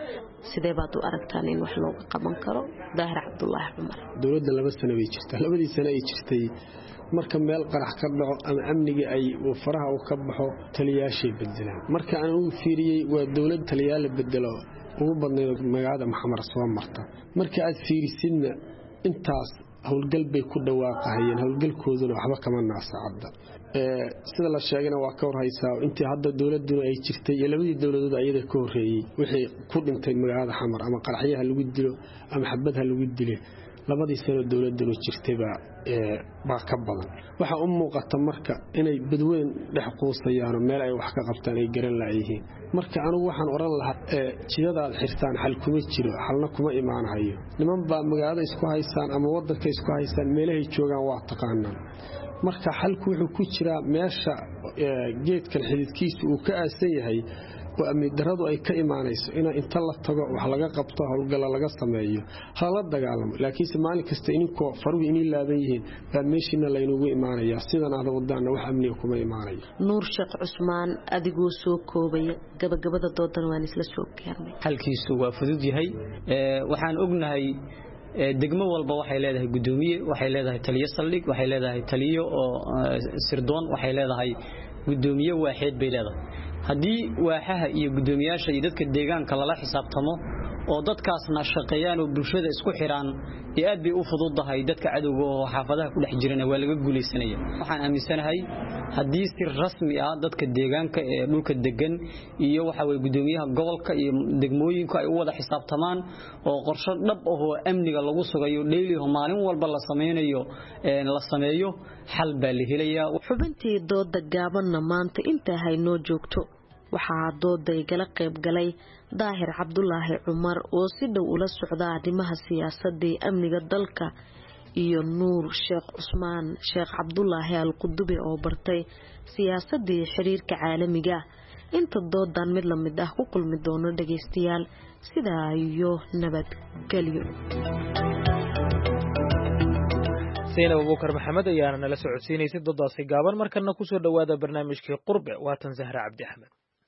sidee baad u aragtaan in wax looga qaban karo? Daahir Cabdulaahi Cumar. dowladda 2 sano bay jirtaa, 2 sano ay jirtay marka meel qarax ka dhaco ama amniga ay faraha u ka baxo taliyaashay bedelaan. marka aan u fiiriyay waa dowlad taliyaal bedelo ugu badneed magaalada Maxamed soo marta. marka aad fiirisidna intaas howlgal bay ku dhawaaqayeen, howlgalkooduna waxba kama naasacada. sida la sheegana waa ka warhaysaa intii hadda dowladdu ay jirtay iyo labadii dowladood ayada ka horeeyay wixii ku dhintay magaalada Xamar ama qaraxyaha lagu dilo ama xabadaha lagu dilo 2 sano dowladdu jirtay baa ka badan. waxa u muuqata marka inay badweyn dhex qoosayaan meel ay wax ka qabtaan ay garan laayihiin. marka anigu waxaan oran lahaa jidadaad xirtaan xal kuma jiro, xalna kuma imaanayo. niman baa magaalada isku haystaan ama wadanka isku haystaan meelahay joogaan waa taqaanaan. marka xalku wuxuu ku jiraa meesha geedkan xididkiisu uu ka aasan yahay oo amni daradu ay ka imaanayso inta la tago wax laga qabto howlgal laga sameeyo hala dagaalamo. laakiin maalin kasta inkoo faruhu inay laaban yihiin baa meeshina la inugu imaanaya sidan aad wadana wax amni kuma imaanayo. Nuur Sheekh Cusmaan adigoo soo koobay gabagabada doodan waan isla soo gaarnay. halkiisu waa fudud yahay waxaan ognahay degmo walba waxay leedahay gudoomiye, waxay leedahay taliye saldhig, waxay leedahay taliyo oo sirdoon, waxay leedahay gudoomiye waaxeed bay leedahay. haddii waaxaha iyo gudoomiyaasha iyo dadka deegaanka lala xisaabtamo oo dadkaasna shaqeeyaan oo bulshada isku xiraan aad bay u fududahay dadka cadowga oo xaafadaha ku dhex jirana waa laga guuleysanaya. waxaan aaminsanahay haddii si rasmi ah dadka deegaanka ee dhulka degan iyo waxa way gudoomiyaha gobolka iyo degmooyinka ay u wada xisaabtamaan oo qorshe dhab ah oo amniga lagu sugayo daily maalin walba la sameeyo xal baa la helayaa. xubintii dooda gaabanna maanta inta haynoo joogto waxaa dooday gala qayb galay Daahir Cabdulaahi Cumar oo si dhow ula socda arrimaha siyaasadda ee amniga dalka iyo Nuur Sheekh Cusmaan Sheekh Cabdulaahi Al-Qudubi oo bartay siyaasadda iyo xiriirka caalamiga. inta doodan mid la mid ah ku kulmi doono dhageystayaal sidaa iyo nabadgelyo. Zainab Abuukar Maxamed ayaana nala socodsiinaysay doodaasi gaaban. markana ku soo dhawaada barnaamijkii Qurbe waatan Zahra Cabdi Axmed.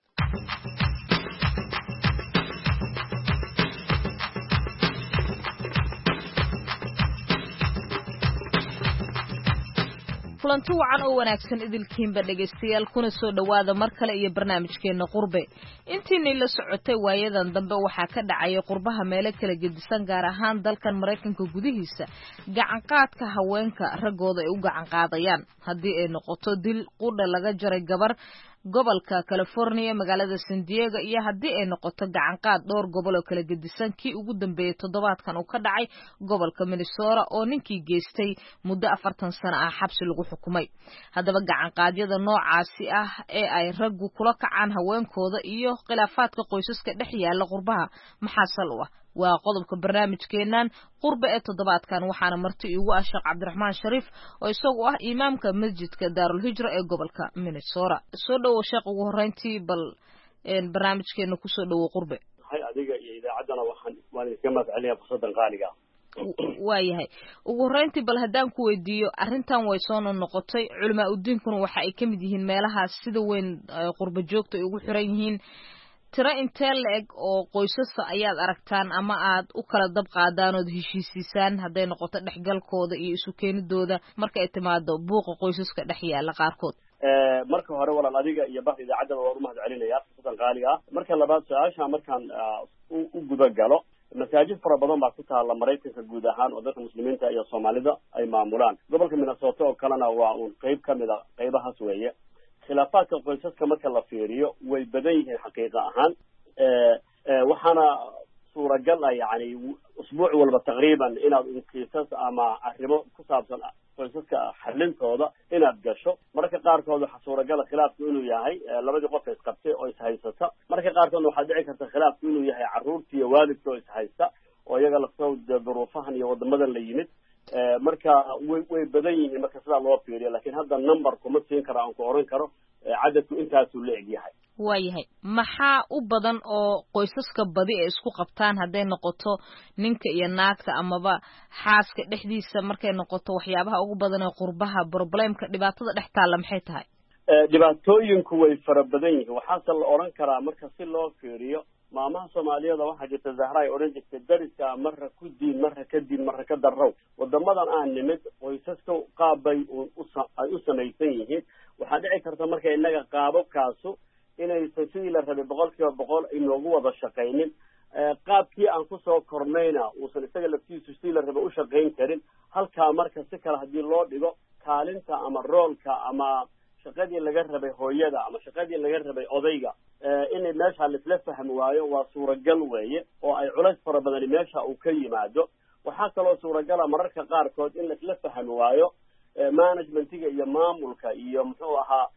kulanti wacan oo wanaagsan idilkiinba dhageystayaal kuna soo dhawaada mar kale iyo barnaamijkeena Qurbe. intiinay la socotay waayadan dambe waxaa ka dhacay qurbaha meelo kala gedisan gaar ahaan dalkan Mareykanka gudihiisa gacan qaadka haweenka ragooda ay u gacan qaadayaan haddii ay noqoto dil qudha laga jaray gabar gobolka California magaalada San Diego iyo haddii ay noqoto gacan qaad dhowr gobol oo kala gedisan kii ugu dambeeyay toddobaadkan uu ka dhacay gobolka Minnesota oo ninkii geystay muddo 40 sano ah xabsi lagu xukumay. haddaba gacan qaadyada noocaasi ah ee ay raggu kula kacaan haweenkooda iyo khilaafaadka qoysaska dhex yaala qurbaha maxaa sal u ah waa qodobka barnaamijkeenan Qurbe ee toddobaadkan waxaana marti iigu ah Sheekh Cabdiraxmaan Shariif oo isagu ah imaamka masjidka Daarul Hijra ee gobolka Minnesota. soo dhawo Sheekh ugu horeyntii bal barnaamijkeena ku soo dhawo Qurbe. hay adiga iyo idaacadana waan iska mahadcelinayaa fursadan qaaliga. waayahay ugu horeyntii bal haddaan ku weydiiyo arrintan way soo noqotay culimaa u diinkuna waxa ay kamid yihiin meelaha sida weyn qurba joogta ay ugu xiran yihiin. tira intee leeg oo qoysaska ayaad aragtaan ama aad u kala dab qaadaan oo heshiisisaan hadday noqoto dhexgalkooda iyo isu keenidooda marka ay timaado buuqa qoysaska dhex yaala qaarkood. marka hore walaal adiga iyo bahda idaacadda waan u mahadcelinayaa fursadan qaaliga ah. marka labaad su-aasha markaan u guda galo masaajid fara badan baa ku taala Mareykanka guud ahaan oo dadka muslimiinta iyo Soomaalida ay maamulaan. gobolka Minnesota oo kalena waa un qayb kamid ah qaybahaas weeye. khilaafaadka qoysaska marka la fiiriyo way badan yihiin xaqiiqa ahaan waxaana suuragal ah yani usbuuc walba taqriiban inaad kiisas ama arrimo ku saabsan qoysaska xalintooda inaad gasho. marka qaarkood waxaa suuragal khilaafku inuu yahay labadii qof isqabtay oo ishaysata. marka qaarkood waxaa dhici karta khilaafku inuu yahay carruurtii iyo waalidka oo ishaysta oo iyaga laftooda duruufahan iyo wadamadan la yimid. marka way badan yihiin marka sidaa loo fiiriyo laakiin hadda number kuma siin karo aan ku oran karo cadadku intaasuu la eg yahay. waayahay maxaa u badan oo qoysaska badi ay isku qabtaan hadday noqoto ninka iyo naagta amaba xaaska dhexdiisa markay noqoto waxyaabaha ugu badan ee qurbaha problemka dhibaatada dhex taalla maxay tahay? dhibaatooyinku way fara badan yihiin waxaase la oran karaa marka si loo fiiriyo maamaha soomaaliyeed waxaa jirta zahra ay odhan jirtay dariska marra ku diin marra ka diin marra ka darrow wadamadan aan nimid qoysaska qaabbay ay u samaysan yihiin waxaa dhici karta marka innaga qaababkaasu inaysan sidii la rabay 100% inoogu wada shaqaynin qaabkii aan kusoo kornayna uusan isaga laftiisu sidii la rabay u shaqayn karin halkaa marka si kale haddii loo dhigo kaalinta ama roolka ama shaqadii laga rabay hooyada ama shaqadii laga rabay odayga inay meesha laisla fahmi waayo waa suuragal weeye oo ay culays fara badani meesha uu ka yimaado waxaa kaloo suuragala mararka qaarkood in laisla fahmi waayo managementiga iyo maamulka iyo muxuu ahaa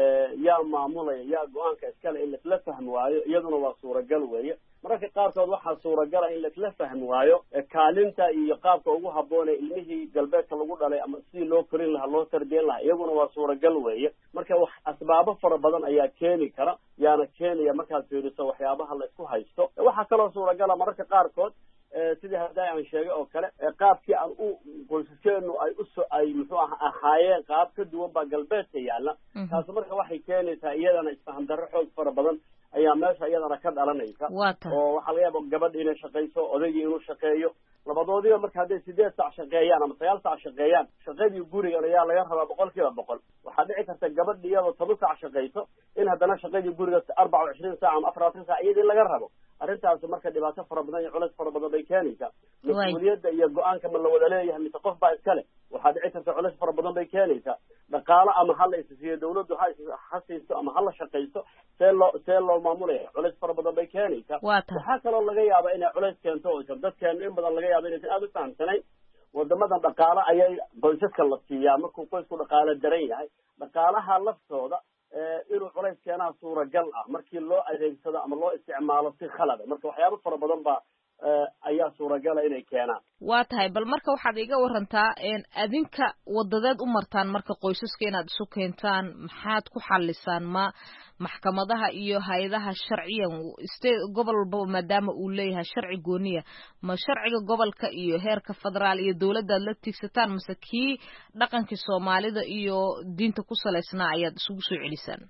yaa maamulaya yaa go-aanka iskale in laisla fahmi waayo iyaduna waa suuragal weeye mararka qaarkood waxaa suuragala in laisla fahmi waayo kaalinta iyo qaabka ugu habboonee ilmihii galbeedka lagu dhalay ama sidii loo korin lahaa loo tarbiyan lahaa iyaguna waa suuragal weeye marka wax asbaabo fara badan ayaa keeni kara yaana keenaya markaad fiiriso waxyaabaha la isku haysto waxaa kaloo suuragala mararka qaarkood sidii hadda aan sheegay oo kale qaabkii aan u qoysaskeenu ay muxuu ahaayeen qaab ka duwan baa galbeedka yaalla taas marka waxay keenaysaa iyadana isfaham darro xoog fara badan ayaa meesha iyadana ka dhalanaysa oo waxaa laga yaaba gabadha inay shaqayso odaygii inuu shaqeeyo labadoodiba marka hadday 8 saac shaqeeyaan ama 9 saac shaqeeyaan shaqadii gurigan ayaa laga rabaa 100%. waxaa dhici karta gabadha iyadoo 10 saac shaqayso in haddana shaqadii guriga 24 saac ama 24 saac iyadii laga rabo arrintaas marka dhibaato fara badan iyo culays fara badan bay keenaysaa mas'uuliyadda iyo go-aanka ma la wada leeyahay mise qof baa iskale waxaa dhici karta culays fara badan bay keenaysaa dhaqaale ama hala isisiiyo dawladdu ha siiso ama hala shaqayso see loo maamulaya culays fara badan bay keenaysaa waxaa kaloo laga yaaba inay culays keento oo dadkeenu in badan laga yaaba inaysan aada u fahamsanayn wadamadan dhaqaale ayay qoysaska la siiyaa markuu qoysku dhaqaale daran yahay dhaqaalaha laftooda inuu culays keenaa suuragal ah markii loo adeegsado ama loo isticmaalo si khalada marka waxyaabo fara badan baa ayaa suuragala inay keenaan waa tahay bal marka waxaad iga warantaa adinka wadadeed u martaan marka qoysaska inaad isu keentaan maxaad ku xalisaan ma maxkamadaha iyo hay-adaha sharciyan gobol walbaba maadaama uu leeyahay sharci gooniya ma sharciga gobolka iyo heerka federaal iyo dawladdaad la tiigsataan mase kii dhaqankii soomaalida iyo diinta ku salaysnaa ayaad isugu soo celisaan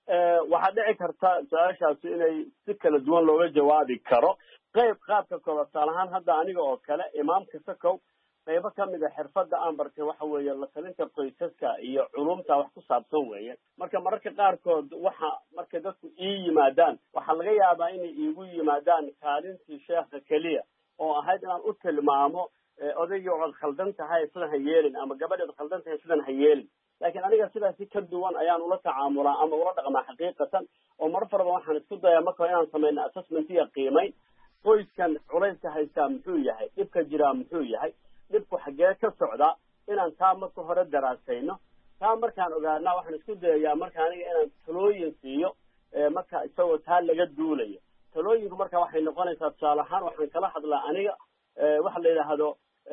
waxaa dhici karta su-aashaasi inay si kala duwan looga jawaabi karo qaabka kale tusaale ahaan hadda aniga oo kale imaamka sakow qaybo ka mid a xirfadda aan bartay waxa weeye la talinta qoysaska iyo culumta wax ku saabsan weeye marka mararka qaarkood waxa markay dadku ii yimaadaan waxaa laga yaabaa inay iigu yimaadaan kaalintii sheekha keliya oo ahayd inaan u tilmaamo odaygii ood khaldan tahay sidan ha yeelin ama gabadhi ood khaldan tahay sidan ha yeelin laakiin aniga sidaasi ka duwan ayaan ula tacaamulaa ama ula dhaqmaa xaqiiqatan oo mar faraba waxaan isku dayaa marka inaan samayno assessment iyo qiimayn qoyskan culayska haystaa muxuu yahay dhibka jiraa muxuu yahay dhibku xaggee ka socdaa inaan taa marka hore daraasayno taa markaan ogaanaa waxaan isku dayayaa marka aniga inaan talooyin siiyo marka isagoo taa laga duulayo talooyinku marka waxay noqonaysaa tusaale ahaan waxaan kala hadlaa aniga waxa la yidhaahdo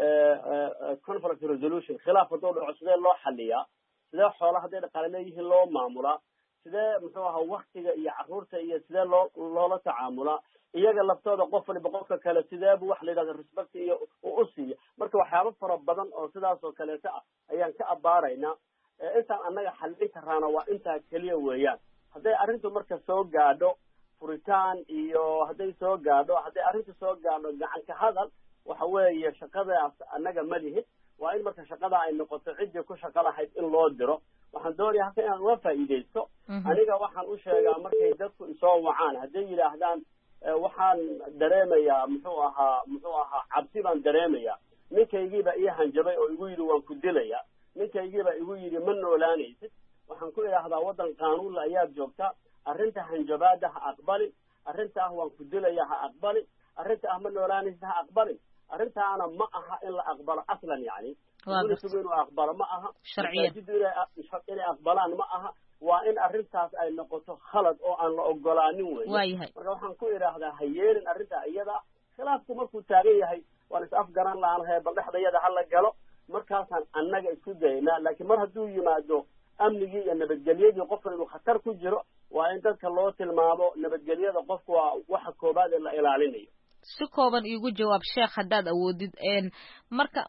conflict resolution khilaaf hadduu dhaco sidee loo xaliyaa sidee xoola hadday dhaqaale leeyihiin loo maamulaa sidee muxuu ahaa waktiga iyo carruurta iyo sidee loola tacaamulaa iyaga laftooda qof waliba qofka kale sideebu wax la yidhahdo respect iyo u siiya marka waxyaabo fara badan oo sidaas oo kaleeto ah ayaan ka abaaraynaa intaan annaga xallin karaana waa intaa keliya weeyaan hadday arrintu marka soo gaadho furitaan iyo hadday arrintu soo gaadho gacan ka hadal waxa weeye shaqadaas annaga ma lihin waa in marka shaqada ay noqoto ciddii ku shaqo lahayd in loo diro waxaan doonayaa halka inaan uga faa'iidaysto aniga waxaan u sheegaa markay dadku isoo wacaan hadday yidhaahdaan waxaan dareemayaa muxuu ahaa cabsi baan dareemayaa ninkaygiiba ii hanjabay oo igu yidhi waan ku dilayaa ninkaygiiba igu yidhi ma noolaanaysid waxaan ku idhaahdaa waddan qaanuunla ayaad joogtaa arrinta hanjabaada ha aqbalin arrinta ah waan ku dilaya ha aqbalin arrinta ah ma noolaanaysid ha aqbalin arrintaana ma aha in la aqbalo aslan yani isugu inuu aqbalo ma aha masaajidu inay aqbalaan ma aha waa in arrintaas ay noqoto khalad oo aan la ogolaanin weeye marka waxaan ku idhaahdaa ha yeelin arrintaa iyada khilaafku markuu taagan yahay waan is afgaran laanahay bal dhexdayada hala galo markaasaan annaga isku daynaa laakiin mar hadduu yimaado amnigii iyo nabadgelyadii qofkan inuu khatar ku jiro waa in dadka loo tilmaamo nabadgelyada qofku waa waxa koobaad ee la ilaalinayo si kooban iigu jawaab sheekh haddaad awoodid marka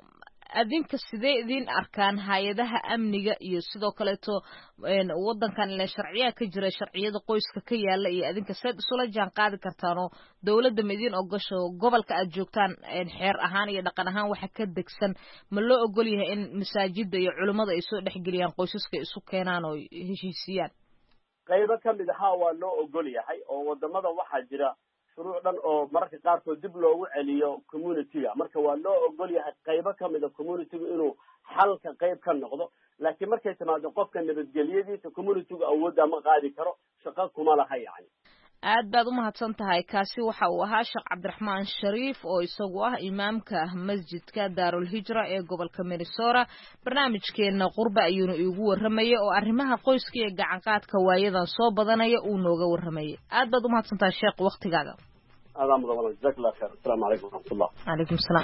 adinka sidee idin arkaan hay'adaha amniga iyo sidoo kaleeto wadankan ilaa sharciyaha ka jira sharciyada qoyska ka yaala iyo adinka saad isula jaan qaadi kartaan oo dawladda ma idin ogasho gobolka aad joogtaan xeer ahaan iyo dhaqan ahaan waxa ka degsan ma loo ogol yahay in masaajida iyo culimada ay soo dhexgeliyaan qoysaska isu keenaan oo heshiisiyaan qaybo ka mid ahaa waa loo ogol yahay oo wadamada waxaa jira shuruuc dhan oo mararka qaarkood dib loogu celiyo community-ga marka waa loo ogol yahay qaybo ka mid a community-gu inuu xalka qayb ka noqdo laakiin markay timaado qofka nabadgelyadiisa community-gu awoodda ma qaadi karo shaqo kuma laha yacni aad baad u mahadsan tahay kaasi waxa uu ahaa sheekh cabdiraxmaan shariif oo isagu ah imaamka masjidka daarul hijra ee gobolka Minnesota barnaamijkeena qurba ayuuna iigu waramayay oo arrimaha qoyska iyo gacan qaadka waayadan soo badanaya uu nooga waramayay aad baad u mahadsan tahay sheekh waqtigaaga aad mudan jazakallahu khair assalamu alaykum wa rahmatullah alaykum salaam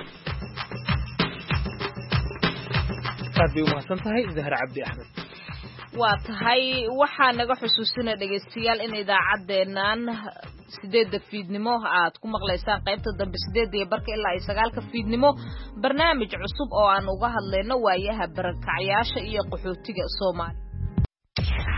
aad bay u mahadsan tahay Zahra Cabdi Axmed waa tahay waxaa naga xusuusinaya dhegaystayaal in idaacaddeennan 8 fiidnimo aad ku maqlaysaan qaybta dambe 8:00 ilaa 9 fiidnimo barnaamij cusub oo aan uga hadlayno waayaha barakacyaasha iyo qaxootiga Soomaaliya